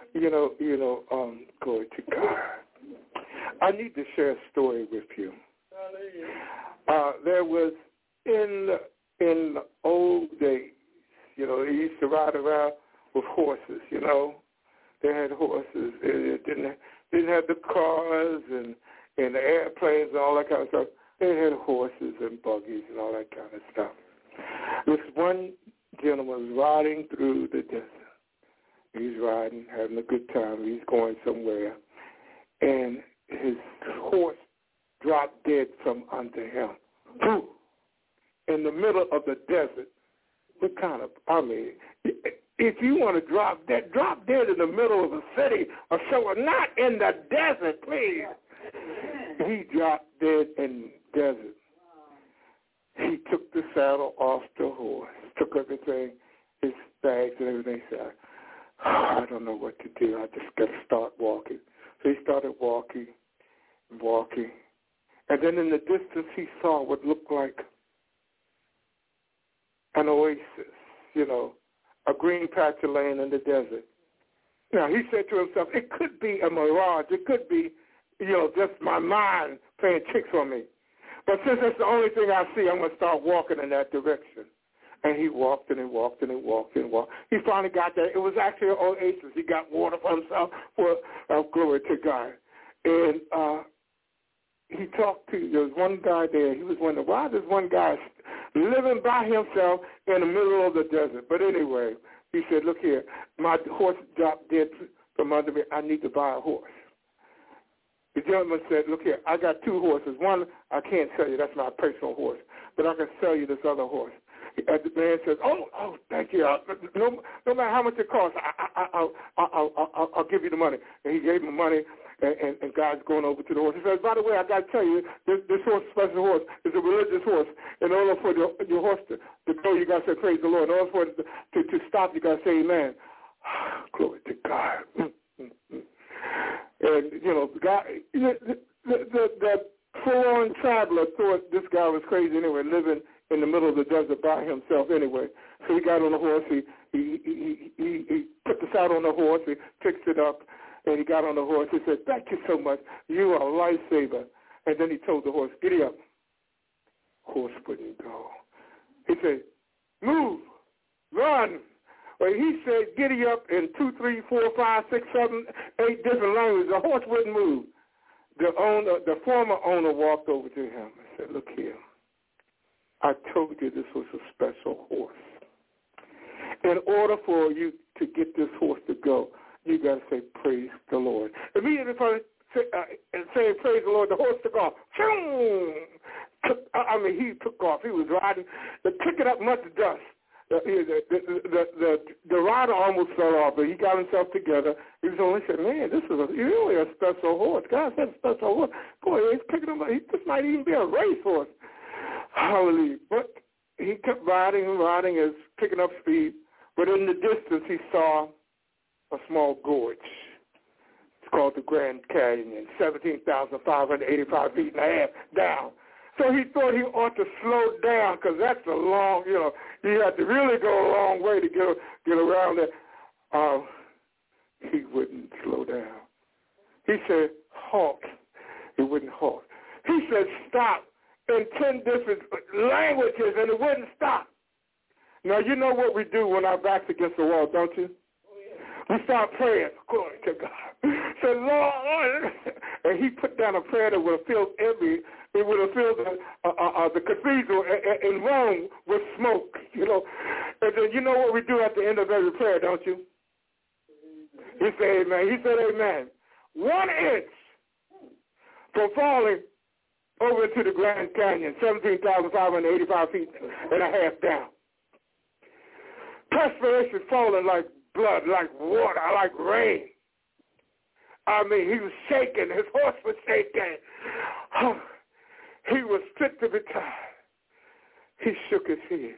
Glory to God. I need to share a story with you. There was in the old days, they used to ride around with horses, They had horses. They didn't have the cars and the airplanes and all that kind of stuff. They had horses and buggies and all that kind of stuff. This one gentleman was riding through the desert. He's riding, having a good time. He's going somewhere. And his horse dropped dead from under him. Boom! In the middle of the desert. What kind of, if you want to drop dead in the middle of a city or somewhere, not in the desert, please. He dropped dead in the desert. He took the saddle off the horse, took everything, his bags and everything. He said, I don't know what to do. I just got to start walking. So he started walking. And then in the distance he saw what looked like an oasis, a green patch of land in the desert. Now, he said to himself, it could be a mirage. It could be, just my mind playing tricks on me. But since that's the only thing I see, I'm going to start walking in that direction. And he walked and he walked and he walked and walked. He finally got there. It was actually an oasis. He got water for himself. Glory to God. And he talked to, there was one guy there. He was wondering, why is this one guy living by himself in the middle of the desert? But anyway, he said, look here, my horse dropped dead from under me. I need to buy a horse. The gentleman said, look here, I got two horses. One I can't sell you. That's my personal horse. But I can sell you this other horse. The man says, oh, thank you. No matter how much it costs, I'll give you the money. And he gave him the money, and God's going over to the horse. He says, by the way, I got to tell you, this horse, special horse, is a religious horse. In order for your horse to go, you got to say, praise the Lord. In order for it to stop, you got to say, amen. Glory to God. And, God, the full-on traveler thought this guy was crazy anyway, living in the middle of the desert by himself anyway. So he got on the horse. He put the saddle on the horse. He fixed it up, and he got on the horse. He said, thank you so much. You are a lifesaver. And then he told the horse, giddy up. Horse wouldn't go. He said, move, run. Well, he said, giddy up in 2, 3, 4, 5, 6, 7, 8 different languages. The horse wouldn't move. The former owner walked over to him and said, look here. I told you this was a special horse. In order for you to get this horse to go, you got to say, praise the Lord. Immediately upon saying, praise the Lord, the horse took off. He took off. He was riding, kicking up much dust. The rider almost fell off, but he got himself together. He said, man, this is really a special horse. God said special horse. Boy, he's picking him up. This might even be a racehorse. Hallelujah. But he kept riding, is picking up speed. But in the distance, he saw a small gorge. It's called the Grand Canyon, 17,585 feet and a half down. So he thought he ought to slow down because that's a long, you have to really go a long way to get around there. He wouldn't slow down. He said, halt. He wouldn't halt. He said, stop. In 10 different languages, and it wouldn't stop. Now, you know what we do when our back's against the wall, don't you? We start praying, glory to God. Say, Lord, and he put down a prayer that would have filled the cathedral in Rome with smoke, And then you know what we do at the end of every prayer, don't you? He said, amen. He said, amen. 1 inch from falling over into the Grand Canyon, 17,585 feet and a half down. Perspiration falling like blood, like water, like rain. He was shaking. His horse was shaking. He was fit to be tied. He shook his head.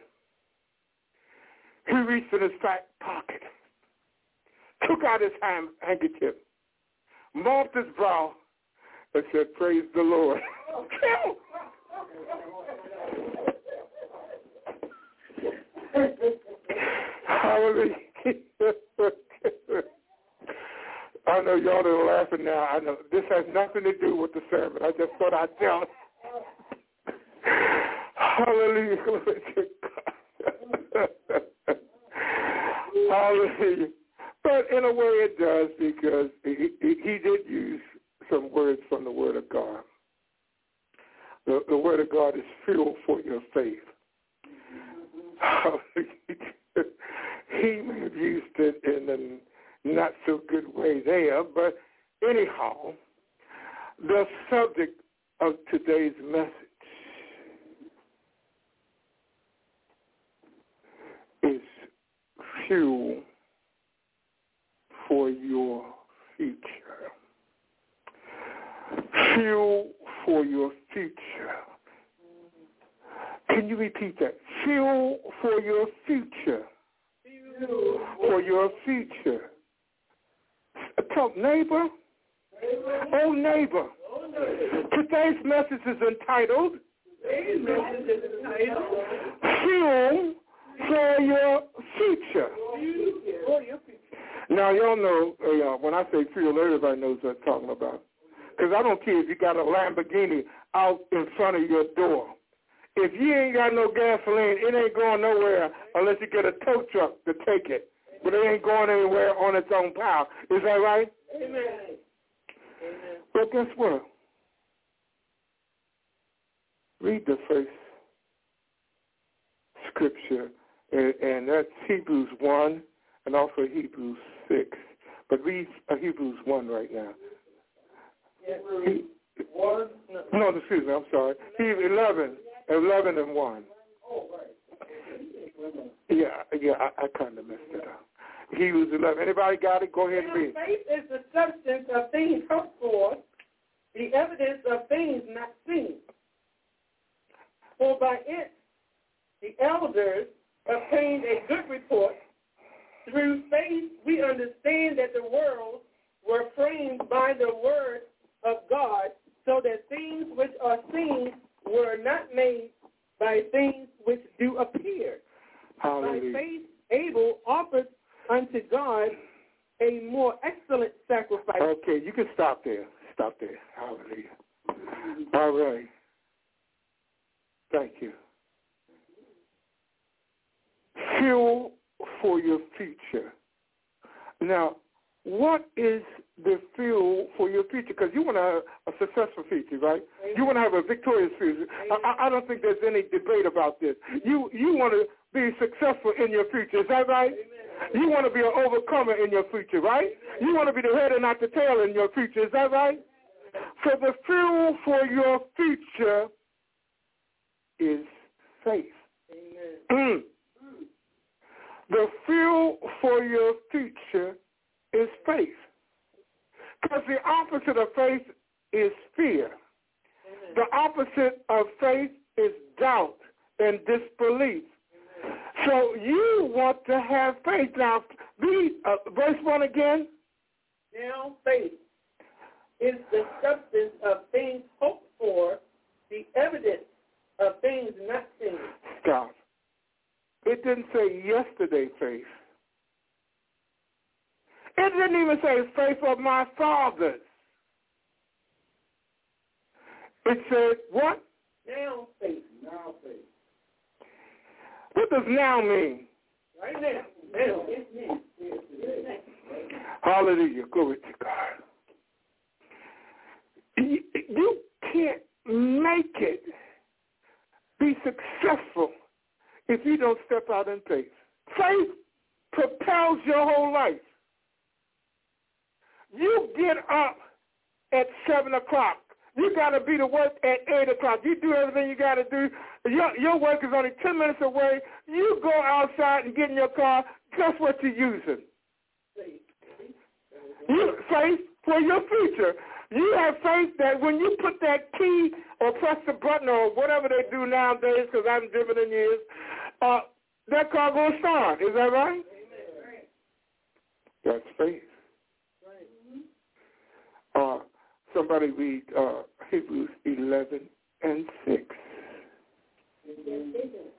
He reached in his back pocket, took out his handkerchief, mopped his brow, and said, praise the Lord. Hallelujah. I know y'all are laughing now. I know this has nothing to do with the sermon. I just thought I'd tell it. Hallelujah. Hallelujah. But in a way it does, because he did use some words from the Word of God. The Word of God is fuel for your faith. He may have used it in a not so good way there, but anyhow, the subject of today's message is fuel for your future. Fuel for your future. Can you repeat that? Fuel for your future. Fuel for your future. Tell neighbor. Oh, neighbor. Today's message is entitled Fuel for your future. Now, y'all know, when I say fuel, everybody knows what I'm talking about. Because I don't care if you got a Lamborghini out in front of your door. If you ain't got no gasoline, it ain't going nowhere unless you get a tow truck to take it. But it ain't going anywhere on its own power. Is that right? Amen. But guess what? Read the first scripture, and that's Hebrews 1 and also Hebrews 6. But read Hebrews 1 right now. No, excuse me, I'm sorry. Hebrews 11 and 1. Yeah, I kind of messed it up. Hebrews 11. Anybody got it? Go ahead and read. Faith is the substance of things hoped for, the evidence of things not seen. For by it the elders obtained a good report. Through faith we understand that the worlds were framed by the word of God, so that things which are seen were not made by things which do appear. Hallelujah. By faith Abel offered unto God a more excellent sacrifice. Okay, you can stop there. Stop there. Hallelujah. All right. Thank you. Fuel for your future. Now, what is the fuel for your future? Because you want to have a successful future, right? Amen. You want to have a victorious future. I don't think there's any debate about this. You want to be successful in your future. Is that right? Amen. You want to be an overcomer in your future, right? Amen. You want to be the head and not the tail in your future. Is that right? So the fuel for your future is faith. Amen. The fuel for your future is faith. Because the opposite of faith is fear. Amen. The opposite of faith is doubt and disbelief. Amen. So you want to have faith. Now, read verse 1 again. Now faith is the substance of things hoped for, the evidence of things not seen. Stop. It didn't say yesterday faith. It didn't even say faith of my fathers. It said what? Now faith. Now faith. What does now mean? Right now. Now. It's Hallelujah. Glory to God. You can't make it be successful if you don't step out in faith. Faith propels your whole life. You get up at 7 o'clock. You got to be to work at 8 o'clock. You do everything you got to do. Your work is only 10 minutes away. You go outside and get in your car. Guess what you're using? Faith for your future. You have faith that when you put that key or press the button or whatever they do nowadays, because I haven't driven in years, that car will start. Is that right? Amen. That's faith. Somebody read Hebrews 11 and 6. Hebrews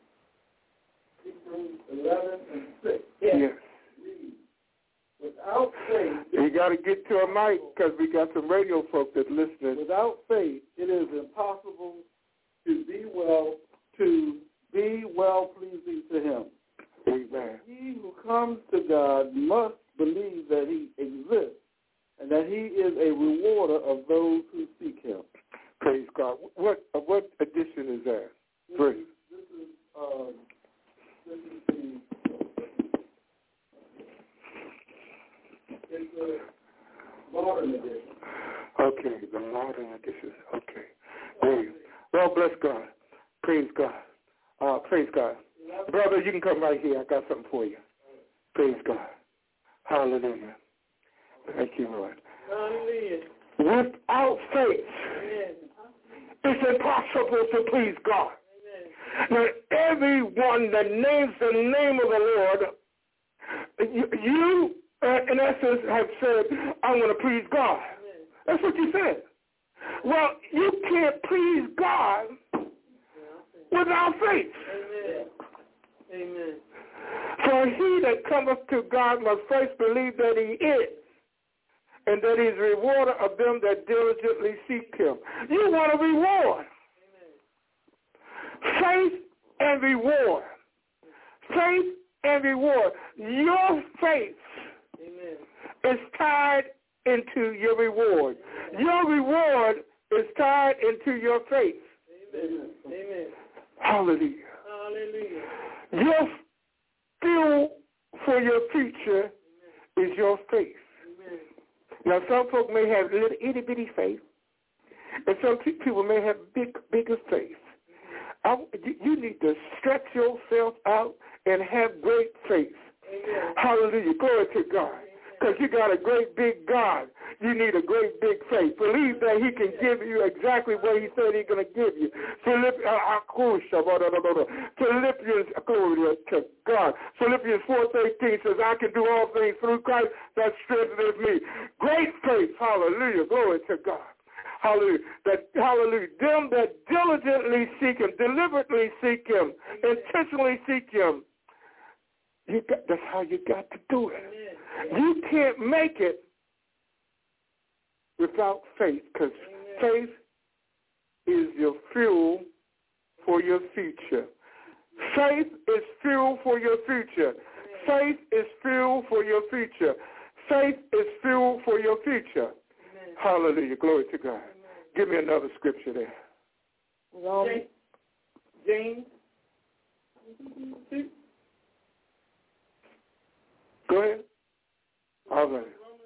11 and 6. Yes. Without faith, you got to get to a mic because we got some radio folk that's listening. Without faith, it is impossible to be well pleasing to Him. Amen. He who comes to God must believe that He exists and that He is a rewarder of those who seek Him. Praise God. What edition is that? This is Oh, bless God. Praise God. Praise God. Brother, you can come right here. I got something for you. Praise God. Hallelujah. Thank you, Lord. Hallelujah. Without faith, Amen. it's impossible to please God. Now, everyone that names the name of the Lord, you in essence, have said, I want to please God. Amen. That's what you said. Well, you can't please God without faith. Amen. Amen. For he that cometh to God must first believe that he is, and that he is a rewarder of them that diligently seek him. You want a reward. Amen. Faith and reward. Faith and reward. Your faith, amen, is tied into your reward. Amen. Your reward is tied into your faith. Amen. Amen. Hallelujah. Hallelujah. Your fuel for your future, amen, is your faith. Amen. Now, some folk may have little itty-bitty faith, and some people may have bigger faith. You need to stretch yourself out and have great faith. Amen. Hallelujah. Glory to God. Because you got a great big God. You need a great big faith. Believe that he can give you exactly what he said he's going to give you. Philippians, glory to God. Philippians 4:13 says, I can do all things through Christ that strengthens me. Great faith. Hallelujah. Glory to God. Hallelujah. Hallelujah. Them that diligently seek him, deliberately seek him, intentionally seek him. That's how you got to do it. You can't make it without faith, because faith is your fuel for your future. Faith is fuel for your future. Faith is fuel for your future. Faith is fuel for your future. Amen. Hallelujah. Glory to God. Amen. Give me another scripture there. James. Go ahead. All right.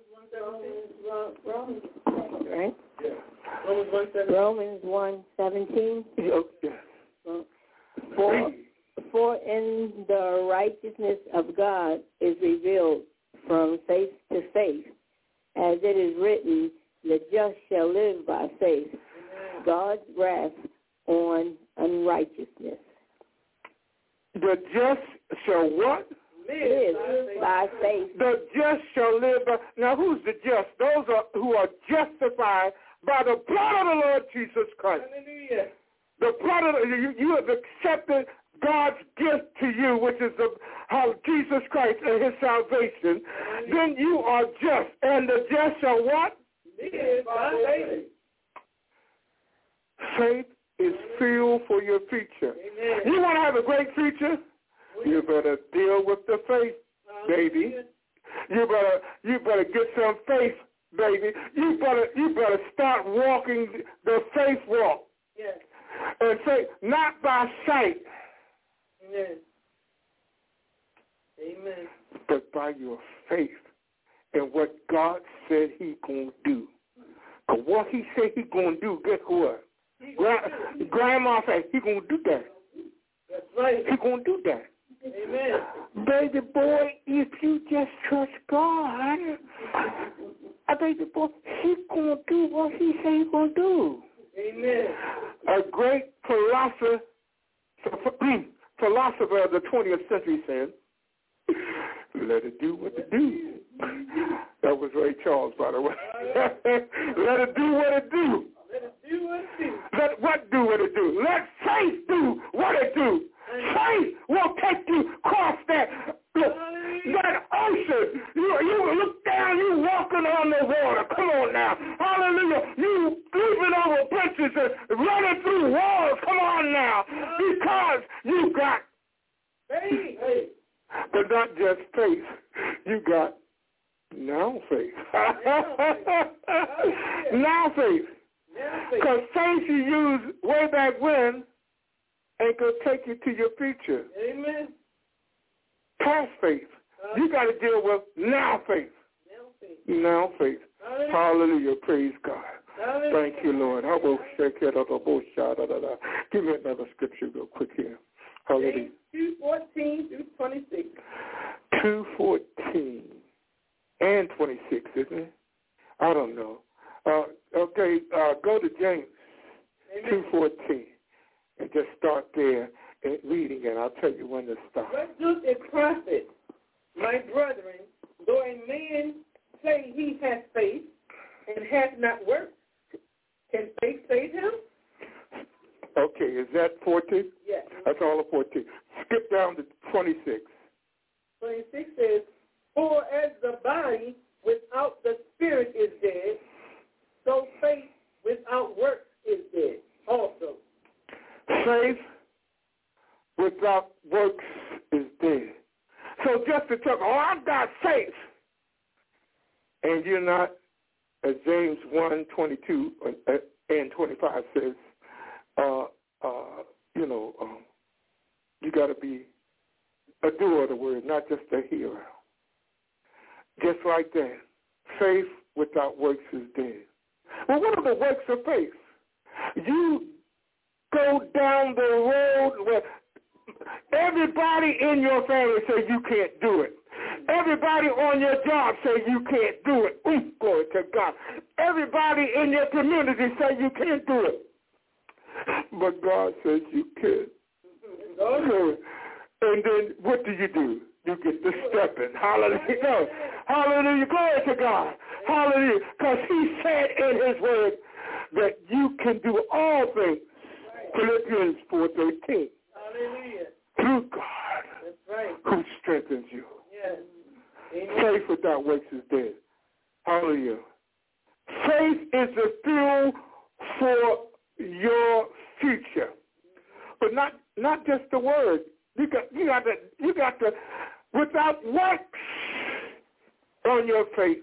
Right? Yeah. Romans 1:17. Yeah. For in the righteousness of God is revealed from faith to faith, as it is written, the just shall live by faith. Amen. God's wrath on unrighteousness. The just shall what? Live by faith. The just shall live by. Now, who's the just? Those who are justified by the blood of the Lord Jesus Christ. Hallelujah. The blood of you have accepted God's gift to you, which is Jesus Christ and his salvation. Hallelujah. Then you are just, and the just shall what? Live by faith. Faith is fuel for your future. Amen. You want to have a great future? You better deal with the faith, baby. You better get some faith, baby. You better start walking the faith walk. Yes. And say, not by sight. Amen. Amen. But by your faith and what God said he going to do. Because what he said he going to do, guess what? Grandma said he going to do that. That's right. He going to do that. Amen. Baby boy, if you just trust God, baby boy, he going to do what he say he going to do. Amen. A great philosopher of the 20th century said, let it do what it do. That was Ray Charles, by the way. Let it do what it do. Let it do what it do. Let what do what it do? Let faith do what it do. Faith will take you across that ocean. You look down, you walking on the water. Come on now. Hallelujah. You leaping over bridges and running through walls. Come on now. Because you got faith. But not just faith. You got now faith. Now faith. Because faith you used way back when ain't going to take you to your future. Amen. Past faith. You got to deal with now faith. Now faith. Hallelujah. Praise God. Thank you, Lord. Give me another scripture real quick here. Hallelujah. 2:14 through 26. 2:14 and 26, isn't it? I don't know. Okay, go to James 2:14 and just start there and reading, and I'll tell you when to stop. What does it profit, my brethren, though a man say he has faith and hath not works? Can faith save him? Okay, is that 14? Yes. That's all of 14. Skip down to 26. 26 says, for as the body without the spirit is dead, so faith without works is dead also. Faith without works is dead. So just to talk, I've got faith, and you're not, as James 1:22 and 25 says, you got to be a doer of the word, not just a hearer. Just like that, faith without works is dead. Well, what are the works of faith? You go down the road where everybody in your family say you can't do it. Everybody on your job say you can't do it. Glory to God. Everybody in your community say you can't do it. But God says you can. And then what do? You get to stepping. Hallelujah. Hallelujah. Glory to God. Hallelujah. Because he said in his word that you can do all things. Philippians 4:13. Hallelujah. Through God. That's right. Who strengthens you. Yes. Faith without works is dead. Hallelujah. Faith is the fuel for your future. But not just the word. You got to without works on your faith.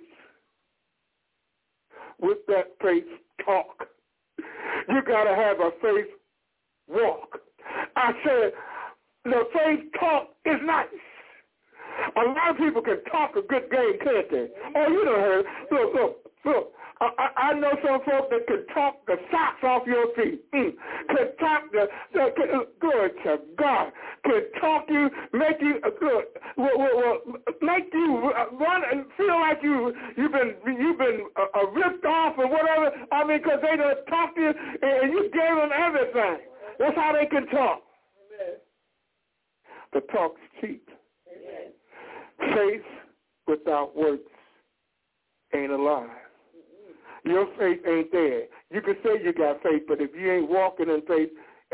With that faith talk. You got to have a faith walk. I said the faith talk is nice. A lot of people can talk a good game, can't they? Oh, you done heard. Look. I know some folks that can talk the socks off your feet. Can talk good to God. Can talk you, make you good. Make you run and feel like you've been ripped off or whatever. I mean, because they done talked to you and you gave them everything. That's how they can talk. Amen. The talk's cheap. Amen. Faith without works ain't alive. Your faith ain't there. You can say you got faith, but if you ain't walking in faith,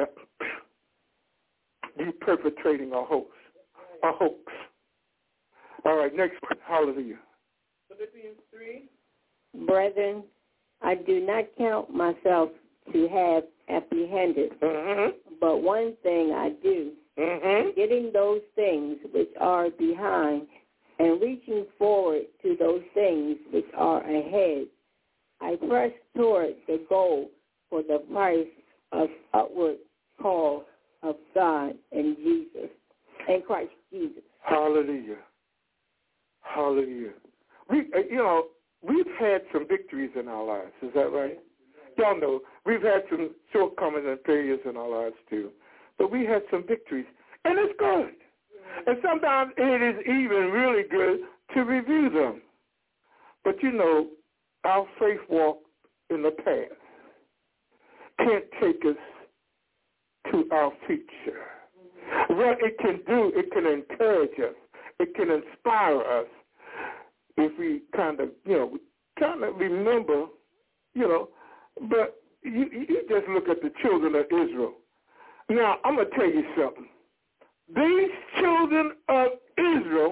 you're perpetrating a hoax. All right, next one. Hallelujah. Philippians 3. Brethren, I do not count myself to have apprehended, but one thing I do, getting those things which are behind and reaching forward to those things which are ahead, I press toward the goal for the price of upward call of God in Christ Jesus. Hallelujah. Hallelujah. We've had some victories in our lives. Is that right? Y'all know we've had some shortcomings and failures in our lives too, but we had some victories, and it's good. And sometimes it is even really good to review them. But our faith walk in the past can't take us to our future. What it can do, it can encourage us. It can inspire us if we kind of remember, but you just look at the children of Israel. Now, I'm going to tell you something. These children of Israel,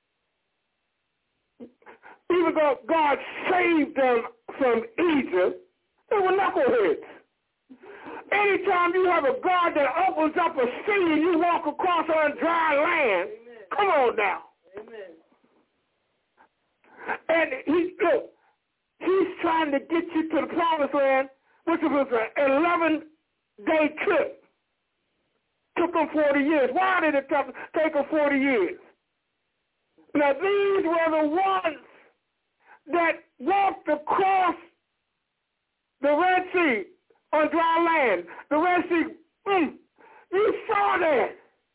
even though God saved them from Egypt, they were knuckleheads. Anytime you have a God that opens up a sea and you walk across on dry land, amen. Come on now. Amen. And he's trying to get you to the promised land, which was an 11-day trip. Took them 40 years. Why did it take them 40 years? Now, these were the ones that walked across the Red Sea on dry land. The Red Sea, you saw that.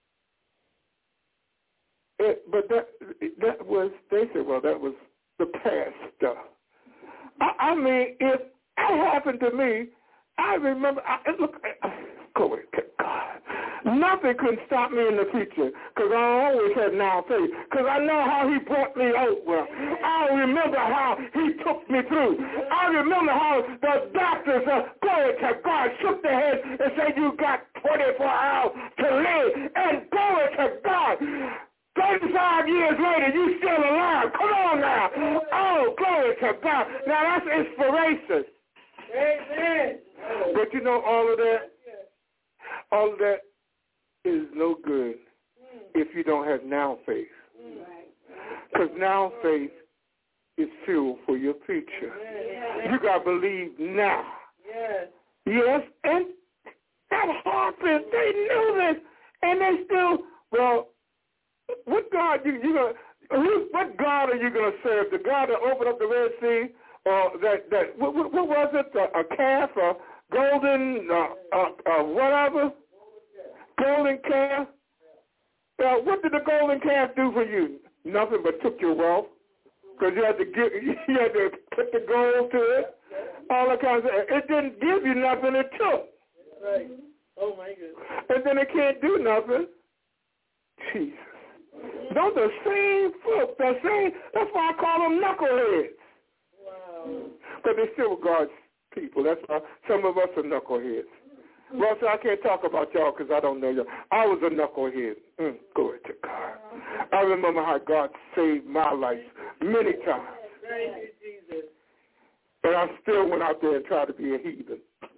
But that was, they said, well, that was the past stuff. I mean, if that happened to me, I remember, look, glory to God. Nothing could stop me in the future because I always had now faith because I know how he brought me over. I remember how he took me through. I remember how the doctors, glory to God, shook their heads and said, you got 24 hours to live. And glory to God. 35 years later, you still alive. Come on now. Oh, glory to God. Now, that's inspiration. Amen. But you know, all of that is no good if you don't have now faith. Because now faith is fuel for your future. You got to believe now. Yes, and that happened. They knew this, and they still, well, what God what God are you going to serve? The God that opened up the Red Sea, or what was it? A calf, a golden, whatever, golden calf. What did the golden calf do for you? Nothing but took your wealth, because you had to put the gold to it. All that kind of stuff. It didn't give you nothing. It took. Right. Oh my goodness. And then it can't do nothing. Jesus. Those are the same folk. That's why I call them knuckleheads. Wow. But they're still God's people. That's why some of us are knuckleheads. Well, so I can't talk about y'all because I don't know y'all. I was a knucklehead. Glory to God. I remember how God saved my life many times. Thank you, Jesus. And I still went out there and tried to be a heathen.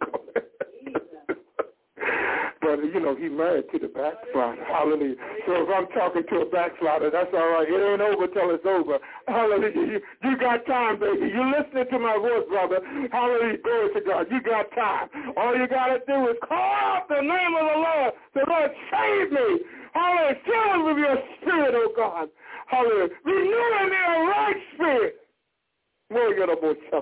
But, you know, he married to the backslider. Hallelujah. So if I'm talking to a backslider, that's all right. It ain't over till it's over. Hallelujah. You got time, baby. You're listening to my voice, brother. Hallelujah. Glory to God. You got time. All you got to do is call out the name of the Lord. The Lord, save me. Hallelujah. Fill us with your spirit, oh God. Hallelujah. Renew in me a right spirit. Hallelujah.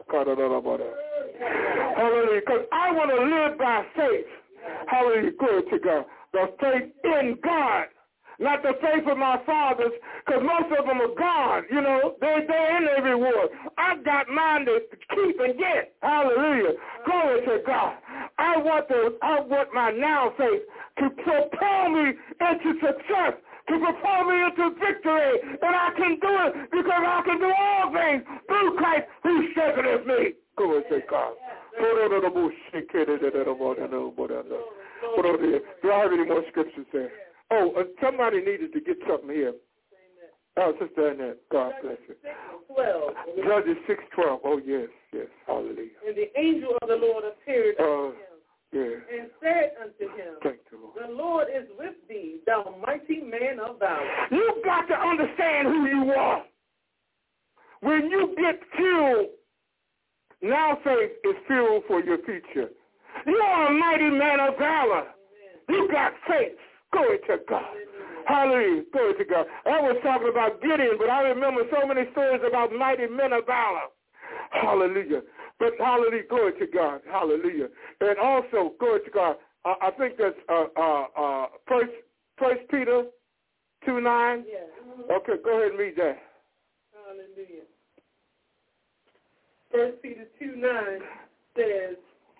Because I want to live by faith. Hallelujah, glory to God. The faith in God, not the faith of my fathers, because most of them are gone. You know, they're in their reward. I got mine to keep and get. Hallelujah, glory to God. I want my now faith to propel me into success, to propel me into victory, and I can do it because I can do all things through Christ who strengthens me. Glory to God. Do I have any more scriptures there? Oh, somebody needed to get something here. Oh, Sister Annette, God bless you. Judges 6:12. Oh, yes. Hallelujah. And the angel of the Lord appeared unto him and said unto him, thank you, Lord. The Lord is with thee, thou mighty man of valor. You've got to understand who you are. When you get fuel, now faith is fuel for your future. You are a mighty man of valor. You got faith. Glory to God. Hallelujah. Glory to God. I was talking about Gideon, but I remember so many stories about mighty men of valor. Hallelujah. But hallelujah. Glory to God. Hallelujah. And also, glory to God, I think that's First Peter 2:9. Yeah. Okay, go ahead and read that. Hallelujah. 1 Peter 2:9 says,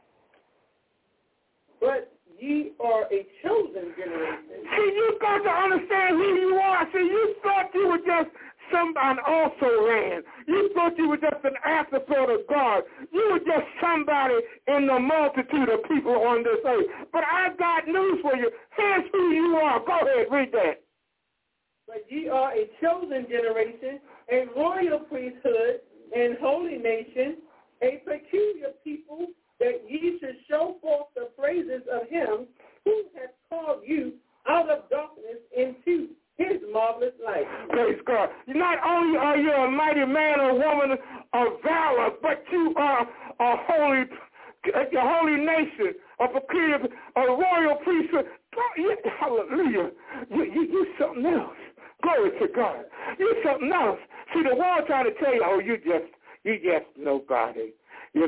but ye are a chosen generation. See, you got to understand who you are. See, you thought you were just somebody also ran. You thought you were just an afterthought of God. You were just somebody in the multitude of people on this earth. But I've got news for you. Here's who you are. Go ahead, read that. But ye are a chosen generation, a royal priesthood, and holy nation, a peculiar people, that ye should show forth the praises of him who hath called you out of darkness into his marvelous light. Praise God. Not only are you a mighty man or woman of valor, but you are a holy nation, a peculiar, a royal priesthood. Hallelujah. You something else. Glory to God. You something else. See, the world trying to tell you, oh, you just nobody. You know,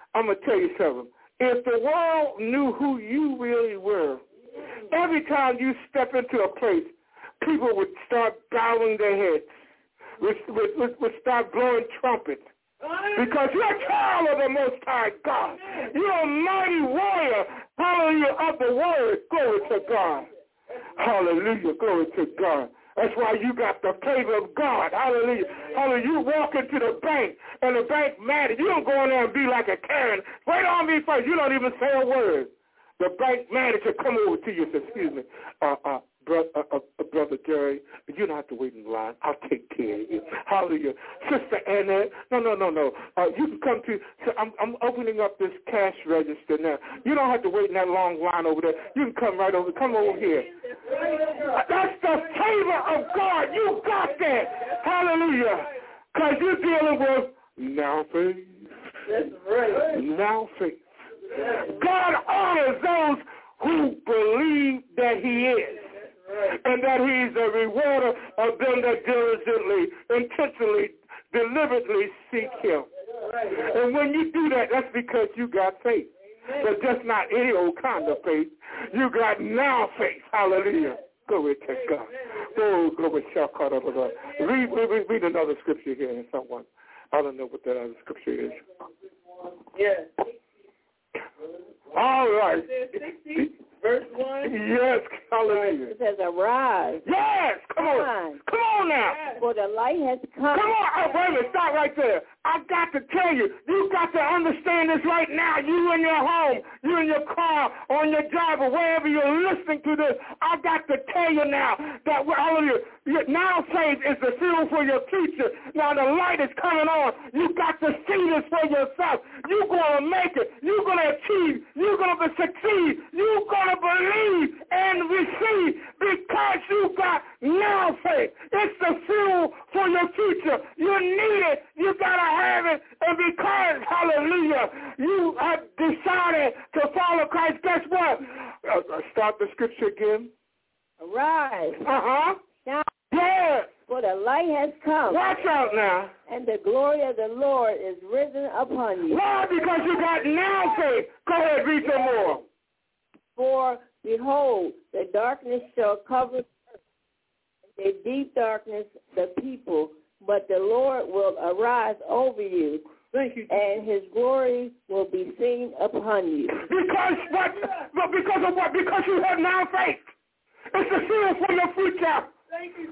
I'm going to tell you something. If the world knew who you really were, every time you step into a place, people would start bowing their heads, would start blowing trumpets. Because you're a child of the Most High God. You're a mighty warrior, hallelujah, of the word. Glory to God. Hallelujah, glory to God. That's why you got the favor of God. Hallelujah. Hallelujah. You walk into the bank, and the bank mad. You don't go in there and be like a Karen. Wait on me first. You don't even say a word. The bank manager come over to you and say, excuse me, Brother Jerry, you don't have to wait in line. I'll take care of you. Hallelujah. Sister Anna, no. You can come to, so I'm opening up this cash register now. You don't have to wait in that long line over there. You can come right over. Come over here. That's the favor of God. You got that. Hallelujah. Because you're dealing with now faith. That's right. Now faith. God honors those who believe that he is, and that he's a rewarder of them that diligently, intentionally, deliberately seek him. And when you do that, that's because you got faith. But just not any old kind of faith. You got now faith. Hallelujah. Glory to God. Oh, glory to God. Read another scripture here in someone. I don't know what that other scripture is. Yes. All right. 60, verse 1. Yes, hallelujah. It says, arise. Yes, come on. Come on now. For the light has come. Come on. Oh, wait a minute. Stop right there. I got to tell you, you got to understand this right now. You in your home, you in your car, on your job, or wherever you're listening to this. I got to tell you now that hallelujah, now faith is the fuel for your future. Now the light is coming on. You got to see this for yourself. You're going to make it. You're going to achieve. You're going to succeed. You're going to believe and receive because you got now faith. It's the fuel for your future. You need it. You got to have it. And because, hallelujah, you have decided to follow Christ, guess what? Start the scripture again. Arise. Shine. Yes. For the light has come. Watch out now. And the glory of the Lord is risen upon you. Why? Because you got now faith. Go ahead, read some more. For, behold, the darkness shall cover the deep darkness the people, but the Lord will arise over you. Thank you. And his glory will be seen upon you. Because what? Because of what? Because you have now faith. It's the seal for your future. Thank you.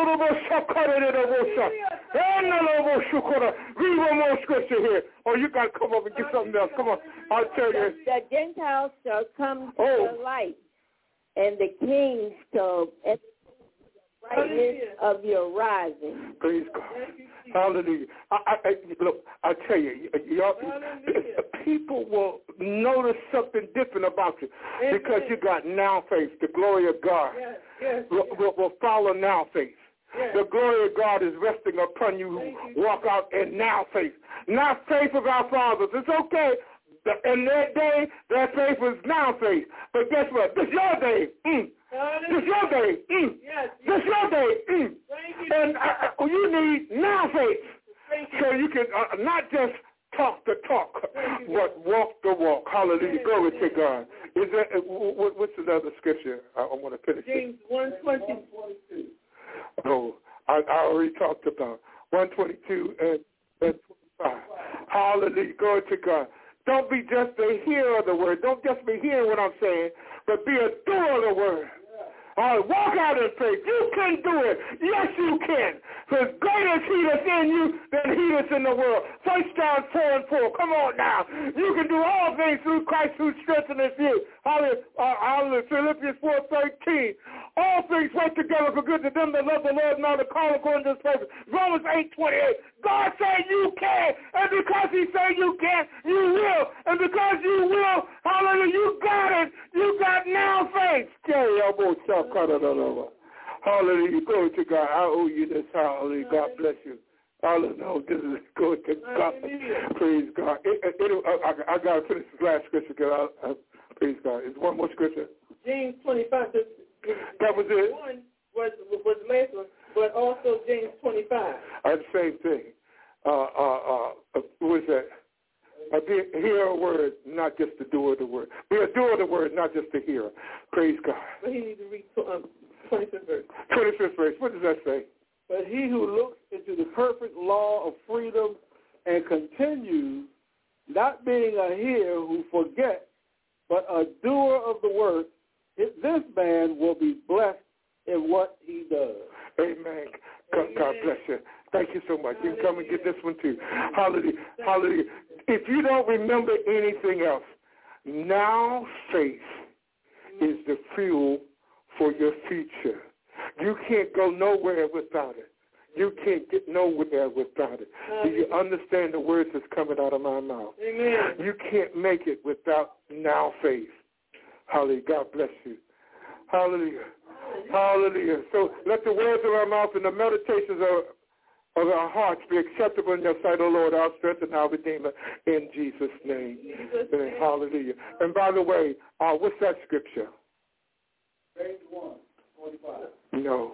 Read one more scripture here. Or you got to come up and get something else. Come on. I'll tell you. The Gentiles shall come to the light, and the kings shall brightness of your rising. Praise God. Hallelujah. Look, I tell you, people will notice something different about you because you got now faith. The glory of God will follow now faith. The glory of God is resting upon you who walk out in now faith. Not faith of our fathers. It's okay. In their day, their faith was now faith. But guess what? This is your day. This is your day. This is your day. And you need now faith. So you can not just talk the talk, but walk the walk. Hallelujah. Glory to God. Is there, what's another scripture? I want to finish James 1:20. Oh, I already talked about 122 and 25. Hallelujah. Glory to God. Don't be just a hearer of the word. Don't just be hearing what I'm saying, but be a doer of the word. All right, walk out in faith. You can do it. Yes, you can. For greater is he that's in you than he that's in the world. 1 John 4:4. Come on now. You can do all things through Christ who strengthens you. Hallelujah. Philippians 4:13. All things work together for good to them that love the Lord and are the called according to his purpose. Romans 8:28. God said you can. And because he said you can, you will. And because you will, hallelujah, you got it. You got now faith. Hallelujah. Glory to God. I owe you this. Hallelujah. God bless you. Hallelujah. This is good to God. Praise God. I got to finish this last scripture. Praise God. Is one more scripture? James 25. That was it. One was the last one, but also James 25. The same thing. What is that? Hear a word, not just the doer of the word. Be a doer of the word, not just the hearer. Praise God. But he needs to read 25th verse. 25th verse. What does that say? But he who looks into the perfect law of freedom and continues, not being a hearer who forgets, but a doer of the work, this man will be blessed in what he does. Amen. God bless you. Thank you so much. You can come and get this one too. Hallelujah. Hallelujah. If you don't remember anything else, now faith is the fuel for your future. You can't go nowhere without it. You can't get nowhere without it. Do you understand the words that's coming out of my mouth? Amen. You can't make it without now faith. Hallelujah. God bless you. Hallelujah. Hallelujah. So let the words of our mouth and the meditations of our hearts be acceptable in your sight, O Lord, our strength and our Redeemer, in Jesus' name. Amen. Hallelujah. And by the way, what's that scripture? Page 145. No.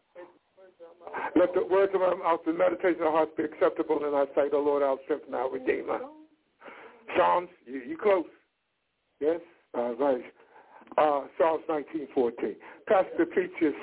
Let the words of our mouth and meditations of our hearts be acceptable in our sight, O Lord, our strength and our Redeemer. Psalms, you close? Yes? All right. Psalms 19:14. Pastor Peaches,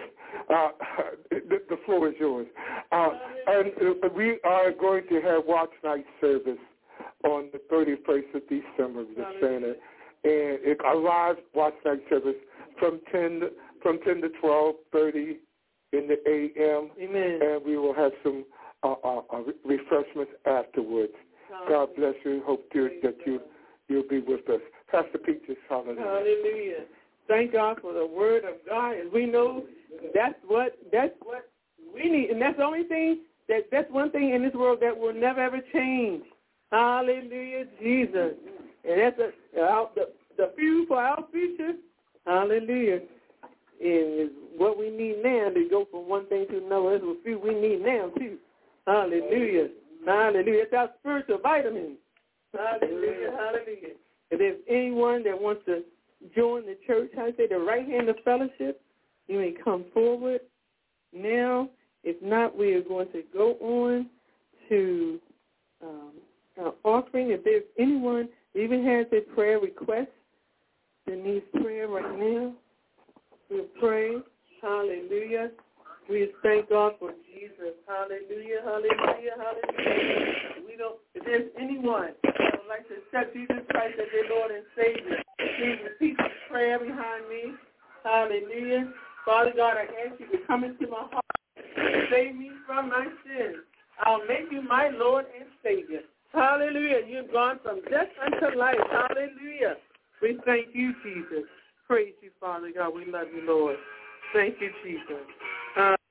the floor is yours. And we are going to have watch night service on the 31st of December, just saying it. And a live watch night service from 10 to 12:30 in the a.m. Amen. And we will have some refreshments afterwards. God bless you. Hope that you'll be with us. Pastor Peaches, hallelujah. Hallelujah. Thank God for the word of God. And we know that's what we need. And that's the only thing, that's one thing in this world that will never, ever change. Hallelujah, Jesus. And that's the fuel for our future. Hallelujah. And what we need now to go from one thing to another. That's what fuel we need now, too. Hallelujah. Hallelujah. It's our spiritual vitamins. Hallelujah. Hallelujah. If there's anyone that wants to join the church, I say the right hand of fellowship, you may come forward now. If not, we are going to go on to our offering. If there's anyone that even has a prayer request that needs prayer right now, we'll pray. Hallelujah. We thank God for Jesus. Hallelujah, hallelujah, hallelujah. If there's anyone that would like to accept Jesus Christ as their Lord and Savior, please repeat this prayer behind me. Hallelujah. Father God, I ask you to come into my heart and save me from my sins. I'll make you my Lord and Savior. Hallelujah. You've gone from death unto life. Hallelujah. We thank you, Jesus. Praise you, Father God. We love you, Lord. Thank you, Jesus.